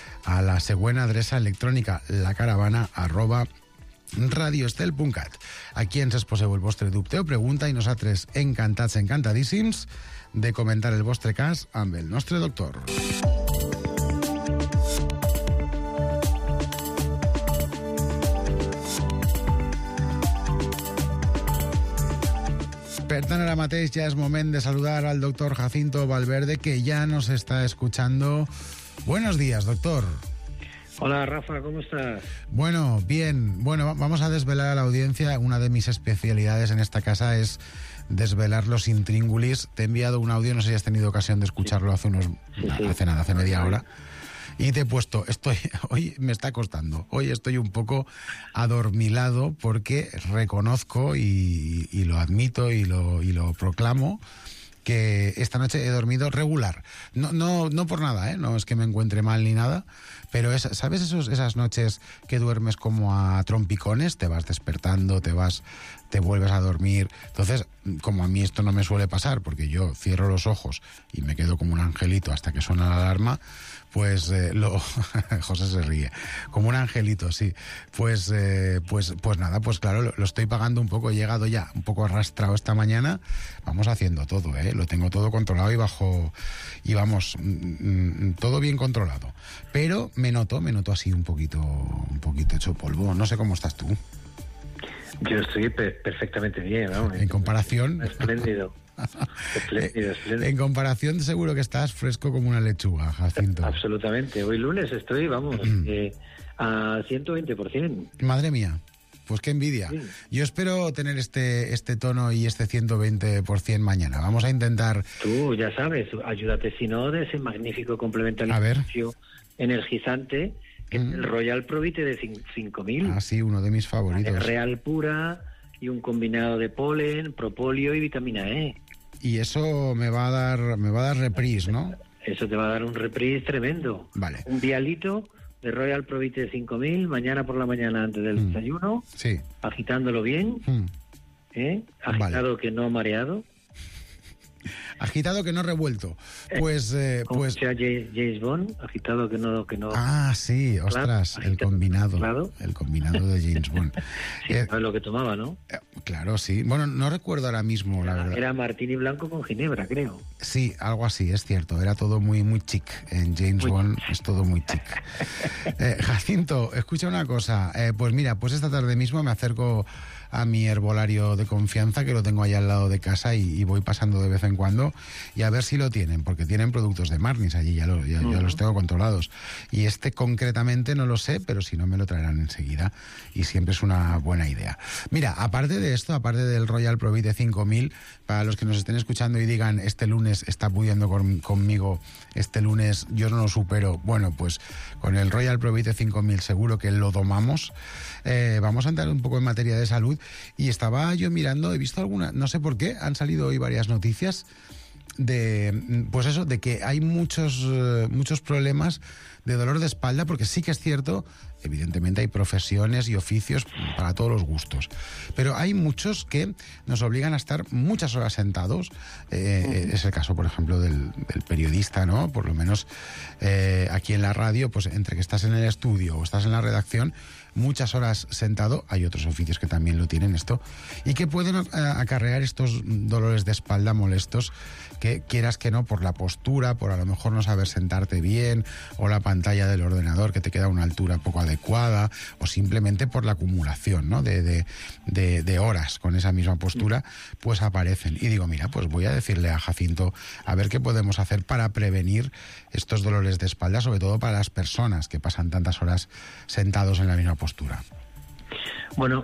Speaker 13: a la següent adreça electrònica, lacaravana arroba radioestel punt cat. Aquí ens exposeu el vostre dubte o pregunta i nosaltres encantats, encantadíssims de comentar el vostre cas amb el nostre doctor. Per tant, ara mateix ja és moment de saludar al doctor Jacinto Valverde, que ya nos está escuchando. Buenos días, doctor.
Speaker 14: Hola, Rafa, ¿cómo estás?
Speaker 13: Bueno, bien. Bueno, vamos a desvelar a la audiencia. Una de mis especialidades en esta casa es desvelar los intríngulis. Te he enviado un audio, no sé si has tenido ocasión de escucharlo hace unos... Sí, sí. Hace nada, hace media hora. Y te he puesto, estoy, hoy me está costando, hoy estoy un poco adormilado porque reconozco y, y lo admito y lo, y lo proclamo que esta noche he dormido regular. No, no, no por nada, ¿eh? No es que me encuentre mal ni nada, pero es, ¿sabes esos, esas noches que duermes como a trompicones? Te vas despertando, te vas, te vuelves a dormir. Entonces, como a mí esto no me suele pasar, porque yo cierro los ojos y me quedo como un angelito hasta que suena la alarma, pues eh, lo José se ríe, como un angelito, sí. Pues eh, pues pues nada, pues claro, lo, lo estoy pagando un poco, he llegado ya un poco arrastrado esta mañana. Vamos haciendo todo, eh, lo tengo todo controlado y bajo y vamos, mm, todo bien controlado. Pero me noto, me noto así un poquito un poquito hecho polvo. No sé cómo estás tú.
Speaker 14: Yo estoy per- perfectamente bien, ¿no?
Speaker 13: En comparación,
Speaker 14: espléndido. Espléndido, espléndido.
Speaker 13: En comparación, seguro que estás fresco como una lechuga, Jacinto.
Speaker 14: Absolutamente. Hoy lunes estoy, vamos, eh, a ciento veinte por ciento.
Speaker 13: Madre mía, pues qué envidia. Sí. Yo espero tener este este tono y este ciento veinte por ciento mañana. Vamos a intentar...
Speaker 14: Tú, ya sabes, ayúdate si no de ese magnífico complemento alimenticio energizante, que mm. es el Royal Provite de cinco mil.
Speaker 13: Ah, sí, uno de mis favoritos.
Speaker 14: Es real pura y un combinado de polen, propóleo y vitamina E.
Speaker 13: Y eso me va a dar me va a dar reprise, ¿no?
Speaker 14: Eso te va a dar un reprise tremendo.
Speaker 13: Vale.
Speaker 14: Un vialito de Royal Provite de cinco mil, mañana por la mañana antes del mm. desayuno.
Speaker 13: Sí.
Speaker 14: Agitándolo bien. Mm. ¿Eh? Agitado, vale. Que no mareado.
Speaker 13: Agitado que no revuelto. Pues... Eh,
Speaker 14: Como
Speaker 13: pues...
Speaker 14: sea James Bond, agitado que no... Que no...
Speaker 13: Ah, sí, ostras,
Speaker 14: Claro,
Speaker 13: el combinado.
Speaker 14: claro.
Speaker 13: El combinado de James Bond.
Speaker 14: Sí,
Speaker 13: Eh,
Speaker 14: no es lo que tomaba, ¿no?
Speaker 13: eh, claro, sí. Bueno, no recuerdo ahora mismo, la verdad.
Speaker 14: Era martini blanco con ginebra, creo.
Speaker 13: Sí, algo así, es cierto. Era todo muy, muy chic. En James
Speaker 14: Muy
Speaker 13: Bond es todo muy chic. Eh, Jacinto, escucha una cosa. Eh, pues mira, pues esta tarde mismo me acerco a mi herbolario de confianza, que lo tengo ahí al lado de casa y, y voy pasando de vez en cuando, y a ver si lo tienen, porque tienen productos de Marnis allí, ya, lo, ya,
Speaker 14: Uh-huh.
Speaker 13: ya los tengo controlados. Y este concretamente no lo sé, pero si no me lo traerán enseguida, y siempre es una buena idea. Mira, aparte de esto, aparte del Royal Provite cinco mil, para los que nos estén escuchando y digan, este lunes está pudiendo con, conmigo, este lunes yo no lo supero, bueno, pues con el Royal Provite cinco mil seguro que lo domamos. Eh, vamos a entrar un poco en materia de salud, y estaba yo mirando, he visto alguna, no sé por qué, han salido hoy varias noticias de, pues eso, de que hay muchos, eh, muchos problemas de dolor de espalda, porque sí que es cierto, evidentemente hay profesiones y oficios para todos los gustos, pero hay muchos que nos obligan a estar muchas horas sentados. Eh, es el caso, por ejemplo, del, del periodista, ¿no? Por lo menos eh, aquí en la radio, pues entre que estás en el estudio o estás en la redacción, muchas horas sentado. Hay otros oficios que también lo tienen esto, y que pueden eh, acarrear estos dolores de espalda molestos, que quieras que no, por la postura, por a lo mejor no saber sentarte bien, o la pantalla del ordenador que te queda a una altura poco adecuada, o simplemente por la acumulación, ¿no? de, de, de, de horas con esa misma postura, pues aparecen. Y digo, mira, pues voy a decirle a Jacinto a ver qué podemos hacer para prevenir estos dolores de espalda, sobre todo para las personas que pasan tantas horas sentados en la misma postura.
Speaker 14: Bueno,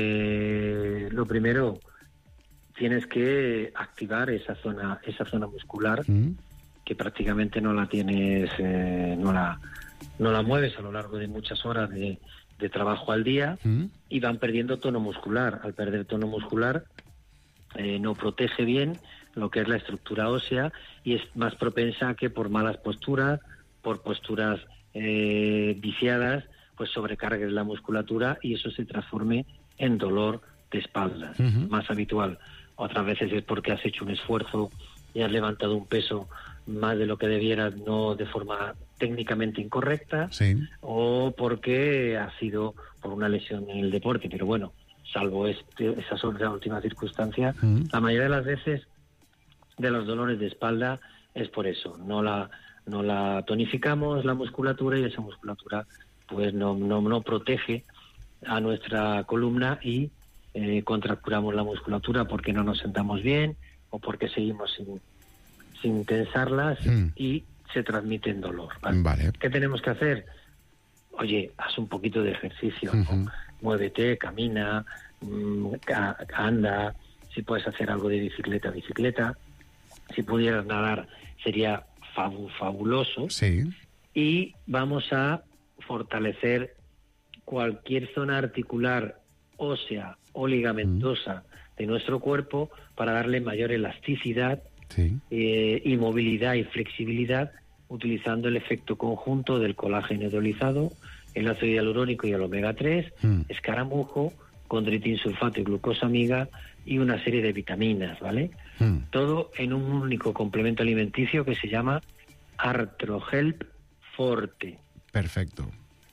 Speaker 14: eh, lo primero, tienes que activar esa zona, esa zona muscular,
Speaker 13: ¿Mm?
Speaker 14: que prácticamente no la tienes, eh, no la, no la mueves a lo largo de muchas horas de, de trabajo al día,
Speaker 13: ¿Mm?
Speaker 14: y van perdiendo tono muscular. Al perder tono muscular, eh, no protege bien lo que es la estructura ósea, y es más propensa a que por malas posturas, por posturas eh, viciadas, pues sobrecargues la musculatura y eso se transforme en dolor de espalda.
Speaker 13: Uh-huh.
Speaker 14: Más habitual. Otras veces es porque has hecho un esfuerzo y has levantado un peso más de lo que debieras, no de forma técnicamente incorrecta,
Speaker 13: sí.
Speaker 14: o porque ha sido por una lesión en el deporte. Pero bueno, salvo este, esa la última circunstancia,
Speaker 13: uh-huh.
Speaker 14: la mayoría de las veces de los dolores de espalda es por eso. No la, no la tonificamos, la musculatura, y esa musculatura pues no, no, no protege a nuestra columna, y eh, contracturamos la musculatura porque no nos sentamos bien o porque seguimos sin, sin tensarlas,
Speaker 13: mm.
Speaker 14: y se transmite en dolor. ¿Vale?
Speaker 13: Vale.
Speaker 14: ¿Qué tenemos que hacer? Oye, haz un poquito de ejercicio, ¿no?
Speaker 13: Uh-huh.
Speaker 14: Muévete, camina, mmm, anda, si puedes hacer algo de bicicleta, bicicleta. Si pudieras nadar sería fabu- fabuloso.
Speaker 13: Sí.
Speaker 14: Y vamos a fortalecer cualquier zona articular, ósea o ligamentosa mm. de nuestro cuerpo, para darle mayor elasticidad,
Speaker 13: sí.
Speaker 14: eh, y movilidad y flexibilidad, utilizando el efecto conjunto del colágeno hidrolizado, el ácido hialurónico y el omega tres, mm. escaramujo, condritin sulfato y glucosa amiga, y una serie de vitaminas, ¿vale? Mm. Todo en un único complemento alimenticio que se llama Arthrohelp Forte.
Speaker 13: Perfecto.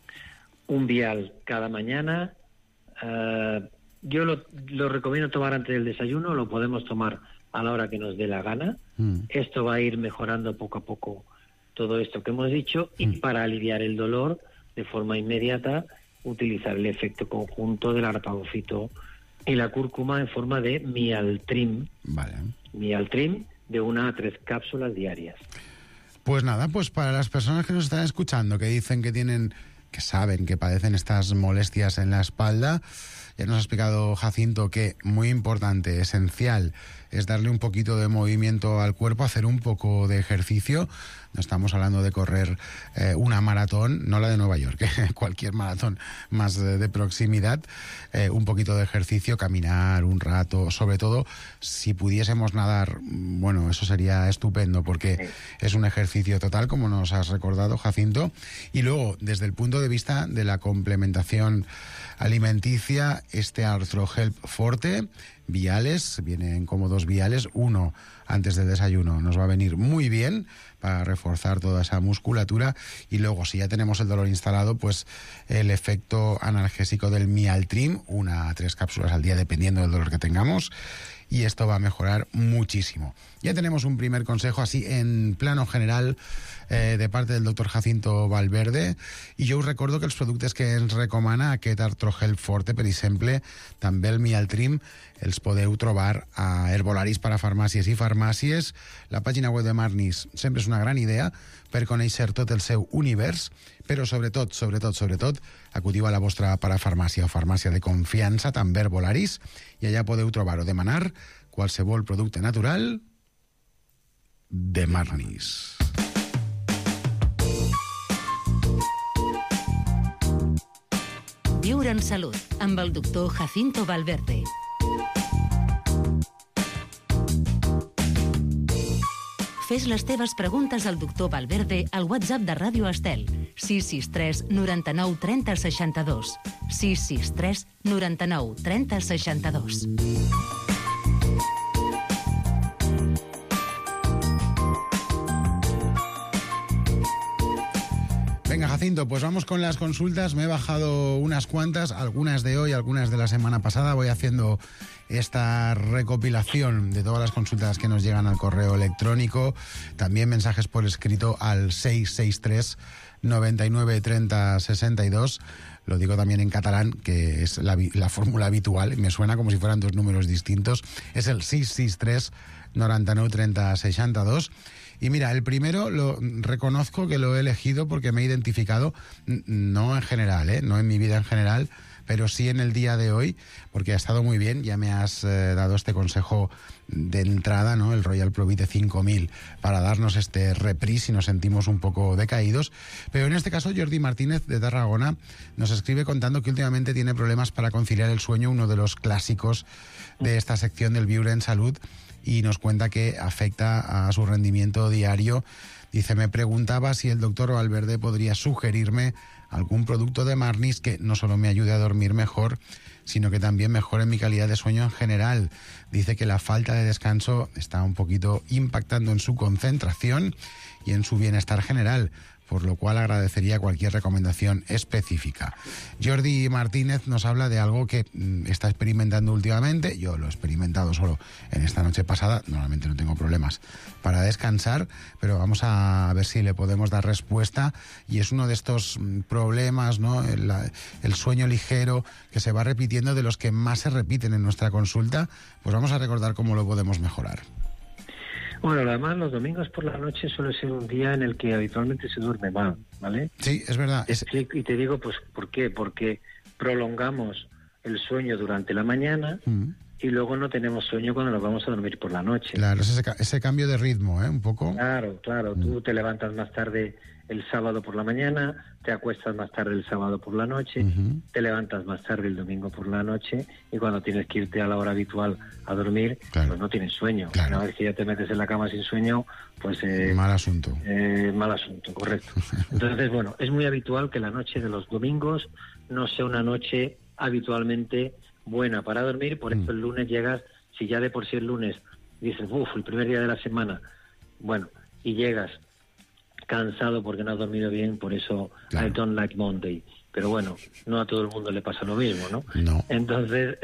Speaker 14: Un vial cada mañana. Uh, yo lo, lo recomiendo tomar antes del desayuno, lo podemos tomar a la hora que nos dé la gana. Mm. Esto va a ir mejorando poco a poco todo esto que hemos dicho, y mm. para aliviar el dolor de forma inmediata, utilizar el efecto conjunto del arpagofito y la cúrcuma en forma de Mialtrim.
Speaker 13: Vale.
Speaker 14: Mialtrim de una a tres cápsulas diarias.
Speaker 13: Pues nada, pues para las personas que nos están escuchando, que dicen que tienen, que saben que padecen estas molestias en la espalda, ya nos ha explicado Jacinto que muy importante, esencial, es darle un poquito de movimiento al cuerpo, hacer un poco de ejercicio. No estamos hablando de correr eh, una maratón, no la de Nueva York, cualquier maratón más de, de proximidad. Eh, un poquito de ejercicio, caminar un rato, sobre todo si pudiésemos nadar, bueno, eso sería estupendo, porque sí. es un ejercicio total, como nos has recordado, Jacinto. Y luego, desde el punto de vista de la complementación alimenticia, este Arthrohelp Forte, viales, vienen como dos viales, uno antes del desayuno nos va a venir muy bien para reforzar toda esa musculatura, y luego si ya tenemos el dolor instalado, pues el efecto analgésico del Mialtrim, una a tres cápsulas al día dependiendo del dolor que tengamos, y esto va a mejorar muchísimo. Ya tenemos un primer consejo así en plano general eh, de parte del doctor Jacinto Valverde, i jo us recordo que els productes que ens recomana aquest Artrogel Forte, per exemple, també el Mialtrim, els podeu trobar a herbolaris per a farmàcies i farmàcies. La pàgina web de Marnis sempre és una gran idea per conèixer tot el seu univers, però sobretot, sobretot, sobretot, acudiu a la vostra parafarmàcia o farmàcia de confiança, també herbolaris, i allà podeu trobar o demanar qualsevol producte natural de Marnis.
Speaker 8: Viure en salut, amb el doctor Jacinto Valverde. Fes les teves preguntes al doctor Valverde al WhatsApp de Ràdio Estel, sis sis tres noranta-nou trenta seixanta-dos. sis sis tres noranta-nou trenta seixanta-dos.
Speaker 13: Venga, Jacinto, pues vamos con las consultas. Me he bajado unas cuantas, algunas de hoy, algunas de la semana pasada. Voy haciendo esta recopilación de todas las consultas que nos llegan al correo electrónico. También mensajes por escrito al seis seis tres noventa y nueve treinta sesenta y dos. Lo digo también en catalán, que es la, la fórmula habitual. Me suena como si fueran dos números distintos. Es el seis seis tres noventa y nueve treinta sesenta y dos. Y mira, el primero lo reconozco que lo he elegido porque me he identificado, no en general, ¿eh? no en mi vida en general, pero sí en el día de hoy, porque ha estado muy bien. Ya me has eh, dado este consejo de entrada, ¿no? El Royal Provite cinco mil, para darnos este reprise si nos sentimos un poco decaídos. Pero en este caso, Jordi Martínez, de Tarragona, nos escribe contando que últimamente tiene problemas para conciliar el sueño, uno de los clásicos de esta sección del Viure en Salud, y nos cuenta que afecta a su rendimiento diario. Dice, me preguntaba si el doctor Valverde podría sugerirme algún producto de Marnis que no solo me ayude a dormir mejor, sino que también mejore mi calidad de sueño en general. Dice que la falta de descanso está un poquito impactando en su concentración y en su bienestar general, por lo cual agradecería cualquier recomendación específica. Jordi Martínez nos habla de algo que mm, está experimentando últimamente. Yo lo he experimentado solo en esta noche pasada. Normalmente no tengo problemas para descansar, pero vamos a ver si le podemos dar respuesta. Y es uno de estos mm, problemas, ¿no? El, el sueño ligero que se va repitiendo, de los que más se repiten en nuestra consulta. Pues vamos a recordar cómo lo podemos mejorar.
Speaker 14: Bueno, además los domingos por la noche suele ser un día en el que habitualmente se duerme mal, ¿vale?
Speaker 13: Sí, es verdad.
Speaker 14: Es... Y te digo, pues, ¿por qué? Porque prolongamos el sueño durante la mañana mm. y luego no tenemos sueño cuando nos vamos a dormir por la noche.
Speaker 13: Claro, es ese, ese cambio de ritmo, ¿eh? Un poco.
Speaker 14: Claro, claro. Mm. Tú te levantas más tarde el sábado por la mañana, te acuestas más tarde el sábado por la noche, uh-huh. te levantas más tarde el domingo por la noche, y cuando tienes que irte a la hora habitual a dormir, claro. pues no tienes sueño.
Speaker 13: Claro.
Speaker 14: Una vez que ya te metes en la cama sin sueño, pues... Eh,
Speaker 13: mal asunto.
Speaker 14: Eh, mal asunto, correcto. Entonces, bueno, es muy habitual que la noche de los domingos no sea una noche habitualmente buena para dormir. Por eso mm. el lunes llegas, si ya de por sí el lunes dices, uff, el primer día de la semana, bueno, y llegas cansado porque no has dormido bien, por eso claro. I don't like Monday. Pero bueno, no a todo el mundo le pasa lo mismo, ¿no?
Speaker 13: No.
Speaker 14: Entonces,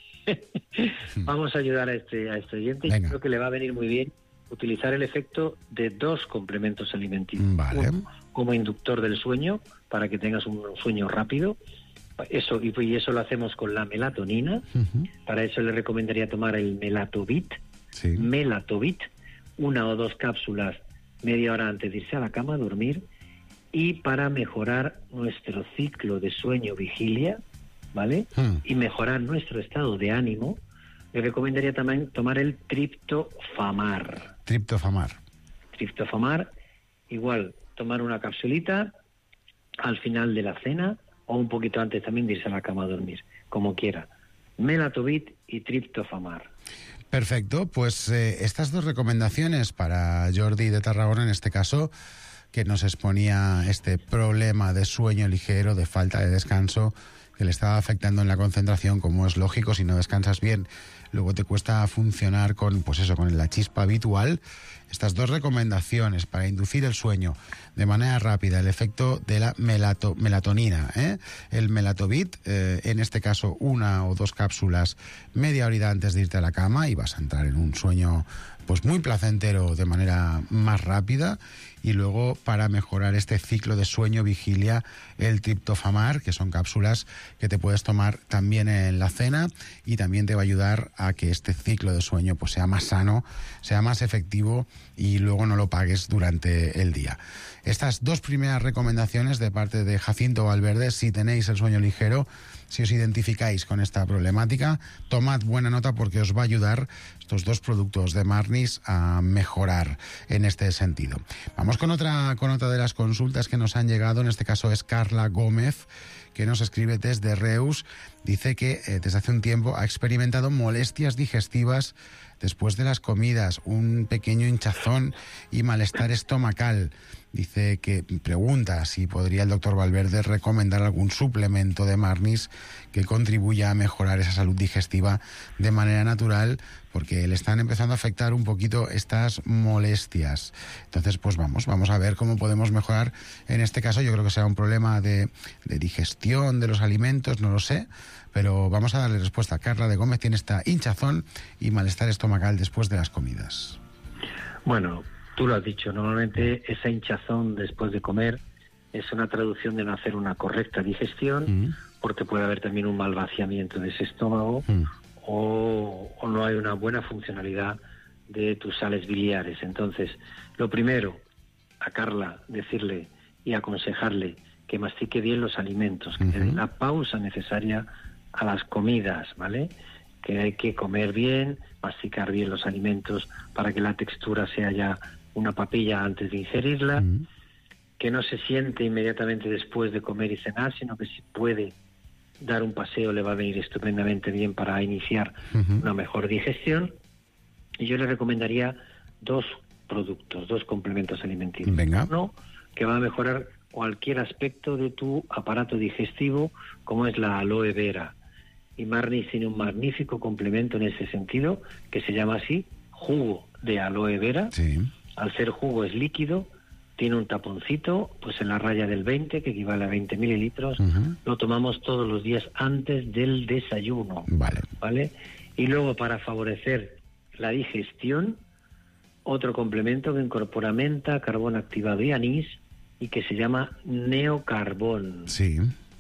Speaker 14: vamos a ayudar a este, a este oyente. Venga. Y creo que le va a venir muy bien utilizar el efecto de dos complementos alimenticios.
Speaker 13: Vale.
Speaker 14: Uno, como inductor del sueño, para que tengas un sueño rápido. Eso, y, y eso lo hacemos con la melatonina. Uh-huh. Para eso le recomendaría tomar el Melatovit.
Speaker 13: Sí.
Speaker 14: Melatovit, una o dos cápsulas media hora antes de irse a la cama a dormir. Y para mejorar nuestro ciclo de sueño-vigilia, ¿vale? Hmm. Y mejorar nuestro estado de ánimo, le recomendaría también tomar el triptofamar.
Speaker 13: Triptofamar.
Speaker 14: Triptofamar, igual, tomar una capsulita al final de la cena o un poquito antes también de irse a la cama a dormir, como quiera. Melatovit y triptofamar.
Speaker 13: Perfecto, pues eh, estas dos recomendaciones para Jordi de Tarragona, en este caso, que nos exponía este problema de sueño ligero, de falta de descanso, que le estaba afectando en la concentración, como es lógico, si no descansas bien, luego te cuesta funcionar con, pues eso, con la chispa habitual. Estas dos recomendaciones para inducir el sueño de manera rápida, el efecto de la melato, melatonina, ¿eh? el Melatovit, eh, en este caso una o dos cápsulas media horita antes de irte a la cama y vas a entrar en un sueño pues muy placentero de manera más rápida. Y luego, para mejorar este ciclo de sueño-vigilia, el triptofamar, que son cápsulas que te puedes tomar también en la cena y también te va a ayudar a que este ciclo de sueño pues sea más sano, sea más efectivo y luego no lo pagues durante el día. Estas dos primeras recomendaciones de parte de Jacinto Valverde, si tenéis el sueño ligero, si os identificáis con esta problemática, tomad buena nota porque os va a ayudar estos dos productos de Marnis a mejorar en este sentido. Vamos con otra, con otra de las consultas que nos han llegado, en este caso es Carla Gómez, que nos escribe desde Reus. Dice que eh, desde hace un tiempo ha experimentado molestias digestivas después de las comidas, un pequeño hinchazón y malestar estomacal. Dice que pregunta si podría el doctor Valverde recomendar algún suplemento de Marnis que contribuya a mejorar esa salud digestiva de manera natural, porque le están empezando a afectar un poquito estas molestias. Entonces, pues vamos, vamos a ver cómo podemos mejorar. En este caso, yo creo que será un problema de, de digestión de los alimentos, no lo sé, pero vamos a darle respuesta. Carla de Gómez tiene esta hinchazón y malestar estomacal después de las comidas.
Speaker 14: Bueno, tú lo has dicho, normalmente esa hinchazón después de comer es una traducción de no hacer una correcta digestión, mm. porque puede haber también un mal vaciamiento de ese estómago, mm. o, o no hay una buena funcionalidad de tus sales biliares. Entonces, lo primero, a Carla decirle y aconsejarle que mastique bien los alimentos, que uh-huh. le dé la pausa necesaria a las comidas, ¿vale? Que hay que comer bien, masticar bien los alimentos para que la textura sea ya una papilla antes de ingerirla, uh-huh. que no se siente inmediatamente después de comer y cenar, sino que si puede dar un paseo le va a venir estupendamente bien para iniciar uh-huh. una mejor digestión. Y yo le recomendaría dos productos, dos complementos alimenticios.
Speaker 13: Venga.
Speaker 14: Uno que va a mejorar cualquier aspecto de tu aparato digestivo, como es la aloe vera. Y Marnis tiene un magnífico complemento en ese sentido, que se llama así, jugo de aloe vera.
Speaker 13: Sí.
Speaker 14: Al ser jugo es líquido, tiene un taponcito, pues en la raya del veinte, que equivale a veinte mililitros. Uh-huh. Lo tomamos todos los días antes del desayuno.
Speaker 13: Vale.
Speaker 14: ¿Vale? Y luego, para favorecer la digestión, otro complemento que incorpora menta, carbón activado y anís, y que se llama neocarbón.
Speaker 13: Sí.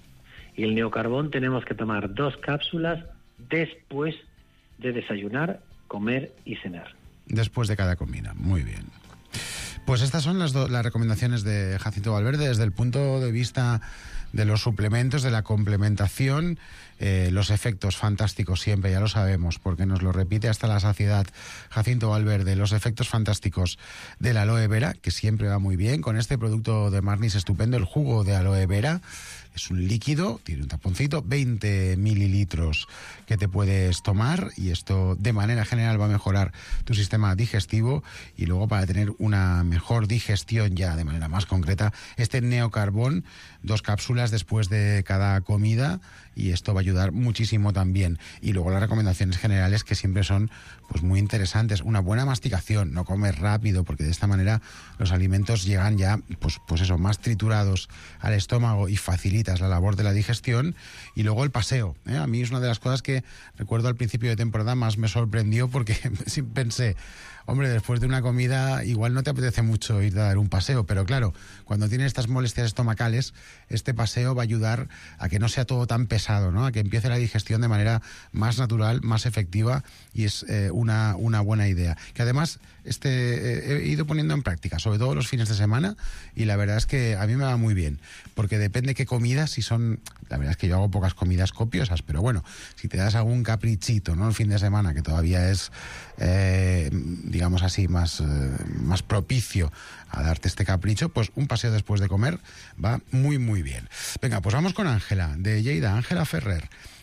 Speaker 14: Y el neocarbón tenemos que tomar dos cápsulas después de desayunar, comer y cenar.
Speaker 13: Después de cada comida, muy bien. Pues estas son las, do- las recomendaciones de Jacinto Valverde desde el punto de vista de los suplementos, de la complementación, eh, los efectos fantásticos siempre, ya lo sabemos, porque nos lo repite hasta la saciedad Jacinto Valverde, los efectos fantásticos de la aloe vera, que siempre va muy bien, con este producto de Marnis estupendo, el jugo de aloe vera. Es un líquido, tiene un taponcito, veinte mililitros que te puedes tomar, y esto de manera general va a mejorar tu sistema digestivo. Y luego, para tener una mejor digestión ya de manera más concreta, este neocarbón, dos cápsulas después de cada comida, y esto va a ayudar muchísimo también. Y luego las recomendaciones generales, que siempre son pues muy interesantes. Una buena masticación, no comer rápido, porque de esta manera los alimentos llegan ya pues, pues eso, más triturados al estómago y facilitas la labor de la digestión. Y luego el paseo, ¿eh? A mí es una de las cosas que recuerdo al principio de temporada más me sorprendió, porque pensé, hombre, después de una comida igual no te apetece mucho ir a dar un paseo, pero claro, cuando tienes estas molestias estomacales, este paseo va a ayudar a que no sea todo tan pesado, ¿no? A que empiece la digestión de manera más natural, más efectiva, y es eh, una, una buena idea. Que además este eh, he ido poniendo en práctica, sobre todo los fines de semana, y la verdad es que a mí me va muy bien, porque depende qué comidas, si son, la verdad es que yo hago pocas comidas copiosas, pero bueno, si te das algún caprichito, ¿no? El fin de semana, que todavía es, eh, digamos así, más, eh, más propicio a darte este capricho, pues un paseo después de comer va muy muy bien. Venga, pues vamos con Ángela, de Lleida. Ángela Ferrer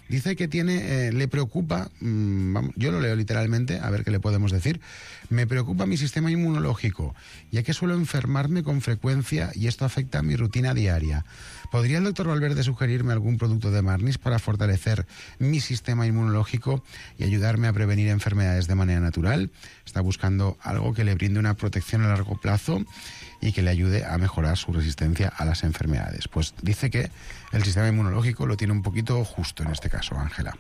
Speaker 13: Dice que tiene, eh, le preocupa, mmm, vamos, yo lo leo literalmente, a ver qué le podemos decir. Me preocupa mi sistema inmunológico, ya que suelo enfermarme con frecuencia y esto afecta a mi rutina diaria. ¿Podría el doctor Valverde sugerirme algún producto de Marnis para fortalecer mi sistema inmunológico y ayudarme a prevenir enfermedades de manera natural? Está buscando algo que le brinde una protección a largo plazo y que le ayude a mejorar su resistencia a las enfermedades. Pues dice que el sistema inmunológico lo tiene un poquito justo en este caso, Ángela.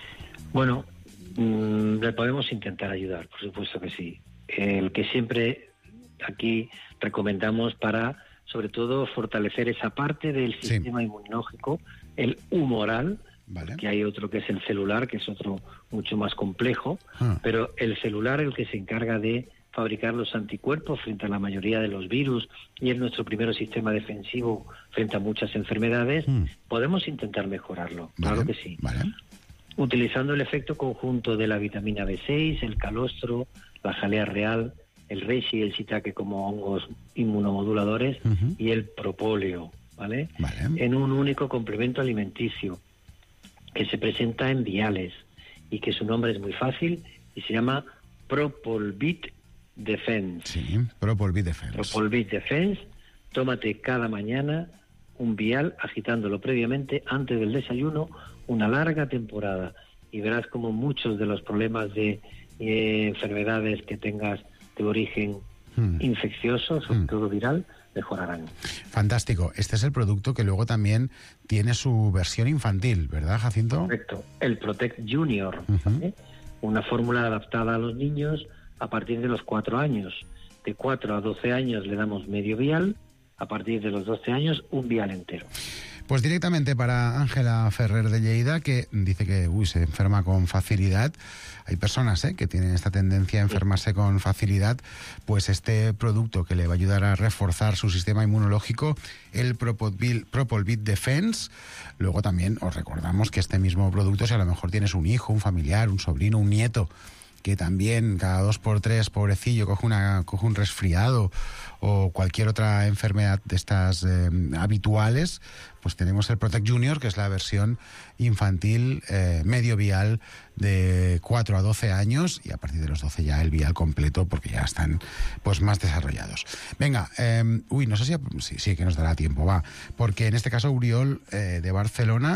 Speaker 14: Bueno, mmm, le podemos intentar ayudar, por supuesto que sí. El que siempre aquí recomendamos para, sobre todo, fortalecer esa parte del sistema sí. inmunológico, el humoral, vale. que hay otro que es el celular, que es otro mucho más complejo, ah. pero el celular es el que se encarga de fabricar los anticuerpos frente a la mayoría de los virus y es nuestro primer sistema defensivo frente a muchas enfermedades, mm. podemos intentar mejorarlo, vale. claro que sí.
Speaker 13: Vale.
Speaker 14: Utilizando el efecto conjunto de la vitamina B seis, el calostro, la jalea real, el reishi y el shiitake como hongos inmunomoduladores uh-huh. y el propóleo, ¿vale?
Speaker 13: Vale.
Speaker 14: En un único complemento alimenticio que se presenta en viales y que su nombre es muy fácil y se llama Propolvit Defense.
Speaker 13: Sí, Propolvit Defense.
Speaker 14: Propolvit Defense, tómate cada mañana un vial agitándolo previamente antes del desayuno una larga temporada y verás como muchos de los problemas de eh, enfermedades que tengas de origen hmm. infeccioso, sobre hmm. todo viral, mejorarán.
Speaker 13: Fantástico. Este es el producto que luego también tiene su versión infantil, ¿verdad, Jacinto?
Speaker 14: Correcto. El Protect Junior,
Speaker 13: uh-huh.
Speaker 14: ¿eh? Una fórmula adaptada a los niños a partir de los cuatro años. De cuatro a doce años le damos medio vial, a partir de los doce años un vial entero.
Speaker 13: Pues directamente para Ángela Ferrer de Lleida, que dice que uy, se enferma con facilidad. Hay personas ¿eh? que tienen esta tendencia a enfermarse con facilidad. Pues este producto que le va a ayudar a reforzar su sistema inmunológico, el Propolvit, Propolvit Defense. Luego también os recordamos que este mismo producto, si a lo mejor tienes un hijo, un familiar, un sobrino, un nieto, que también cada dos por tres, pobrecillo, coge, una, coge un resfriado o cualquier otra enfermedad de estas eh, habituales, pues tenemos el Protect Junior, que es la versión infantil eh, medio vial de cuatro a doce años y a partir de los doce ya el vial completo porque ya están pues más desarrollados. Venga, eh, uy, no sé si sí, sí que nos dará tiempo, va, porque en este caso Uriol eh, de Barcelona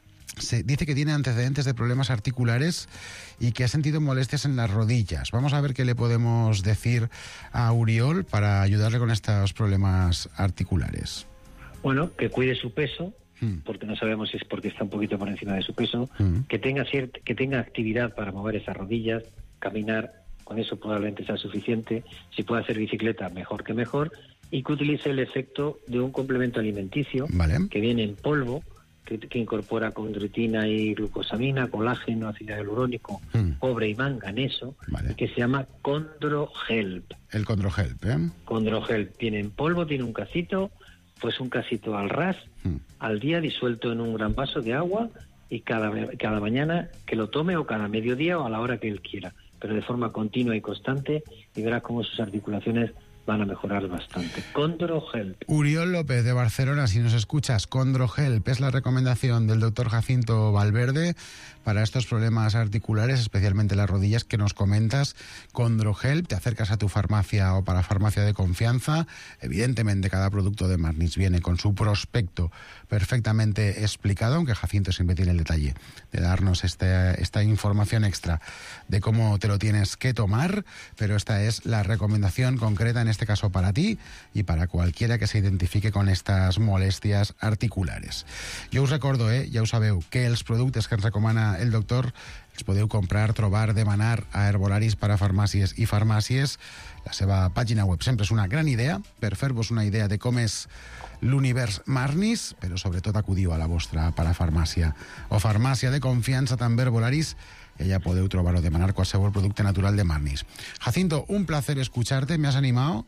Speaker 13: se dice que tiene antecedentes de problemas articulares y que ha sentido molestias en las rodillas. Vamos a ver qué le podemos decir a Uriol para ayudarle con estos problemas articulares.
Speaker 14: Bueno, que cuide su peso, mm. porque no sabemos si es porque está un poquito por encima de su peso, mm. que tenga cierta, que tenga actividad para mover esas rodillas, caminar, con eso probablemente sea suficiente. Si puede hacer bicicleta, mejor que mejor, y que utilice el efecto de un complemento alimenticio
Speaker 13: vale.
Speaker 14: que viene en polvo, que, que incorpora condroitina y glucosamina, colágeno, ácido hialurónico, mm. cobre y manganeso,
Speaker 13: vale.
Speaker 14: y que se llama ChondroHelp.
Speaker 13: El ChondroHelp, ¿eh?
Speaker 14: ChondroHelp tiene en polvo, tiene un casito, pues un casito al ras, mm. al día disuelto en un gran vaso de agua y cada, cada mañana que lo tome o cada mediodía o a la hora que él quiera, pero de forma continua y constante y verá cómo sus articulaciones van a mejorar bastante. ChondroHelp.
Speaker 13: Uriol López de Barcelona, si nos escuchas, ChondroHelp es la recomendación del doctor Jacinto Valverde para estos problemas articulares, especialmente las rodillas que nos comentas. ChondroHelp, te acercas a tu farmacia o parafarmacia de confianza. Evidentemente cada producto de Marnis viene con su prospecto perfectamente explicado, aunque Jacinto siempre tiene el detalle de darnos este, esta información extra de cómo te lo tienes que tomar, pero esta es la recomendación concreta en este caso para ti y para cualquiera que se identifique con estas molestias articulares. Jo us recordo, eh, ja ho sabeu, que els productes que ens recomana el doctor els podeu comprar, trobar, demanar a herbolaris, parafarmàcies i farmàcies. La seva pàgina web sempre és una gran idea per fer-vos una idea de com és l'univers Marnis, però sobretot acudiu a la vostra parafarmàcia o farmàcia de confiança, també herbolaris, y allá podeu trobar o demanar qualsevol producto natural de Marnis. Jacinto, un placer escucharte, me has animado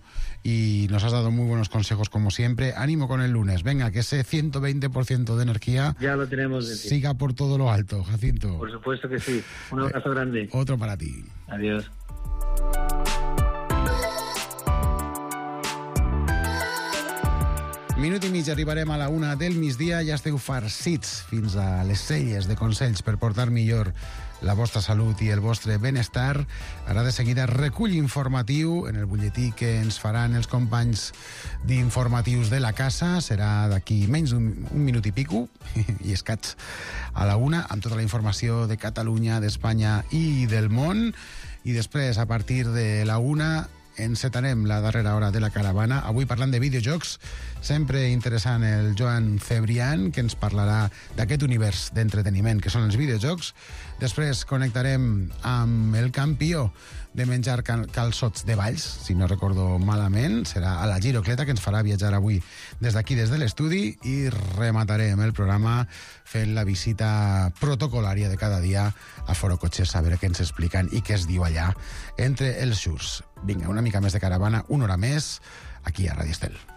Speaker 13: y nos has dado muy buenos consejos como siempre. Ánimo con el lunes, venga, que ese ciento veinte por ciento de energía
Speaker 14: ya lo tenemos de ti.
Speaker 13: Siga por todo lo alto, Jacinto.
Speaker 14: Por supuesto que sí, un abrazo eh, grande.
Speaker 13: Otro para ti.
Speaker 14: Adiós.
Speaker 13: minut i mig arribarem a la una del migdia. Ja esteu farcits fins a les celles de consells per portar millor la vostra salut i el vostre benestar. Ara de seguida recull informatiu en el butlletí que ens faran els companys d'informatius de la casa. Serà d'aquí menys d'un un minut i pico, i escaig a la una, amb tota la informació de Catalunya, d'Espanya i del món. I després, a partir de la una, encetarem la darrera hora de la caravana, avui parlant de videojocs, sempre interessant el Joan Cebrián, que ens parlarà d'aquest univers d'entreteniment que són els videojocs. Després connectarem amb el campió de menjar cal calçots de Valls, si no recordo malament, serà a la Girocleta, que ens farà viatjar avui des d'aquí, des de l'estudi, i rematarem el programa fent la visita protocolària de cada dia a Foro Cotxes, a veure què ens expliquen i què es diu allà entre els xurs. Vinga, una mica més de caravana, una hora més, aquí a Radio Estel.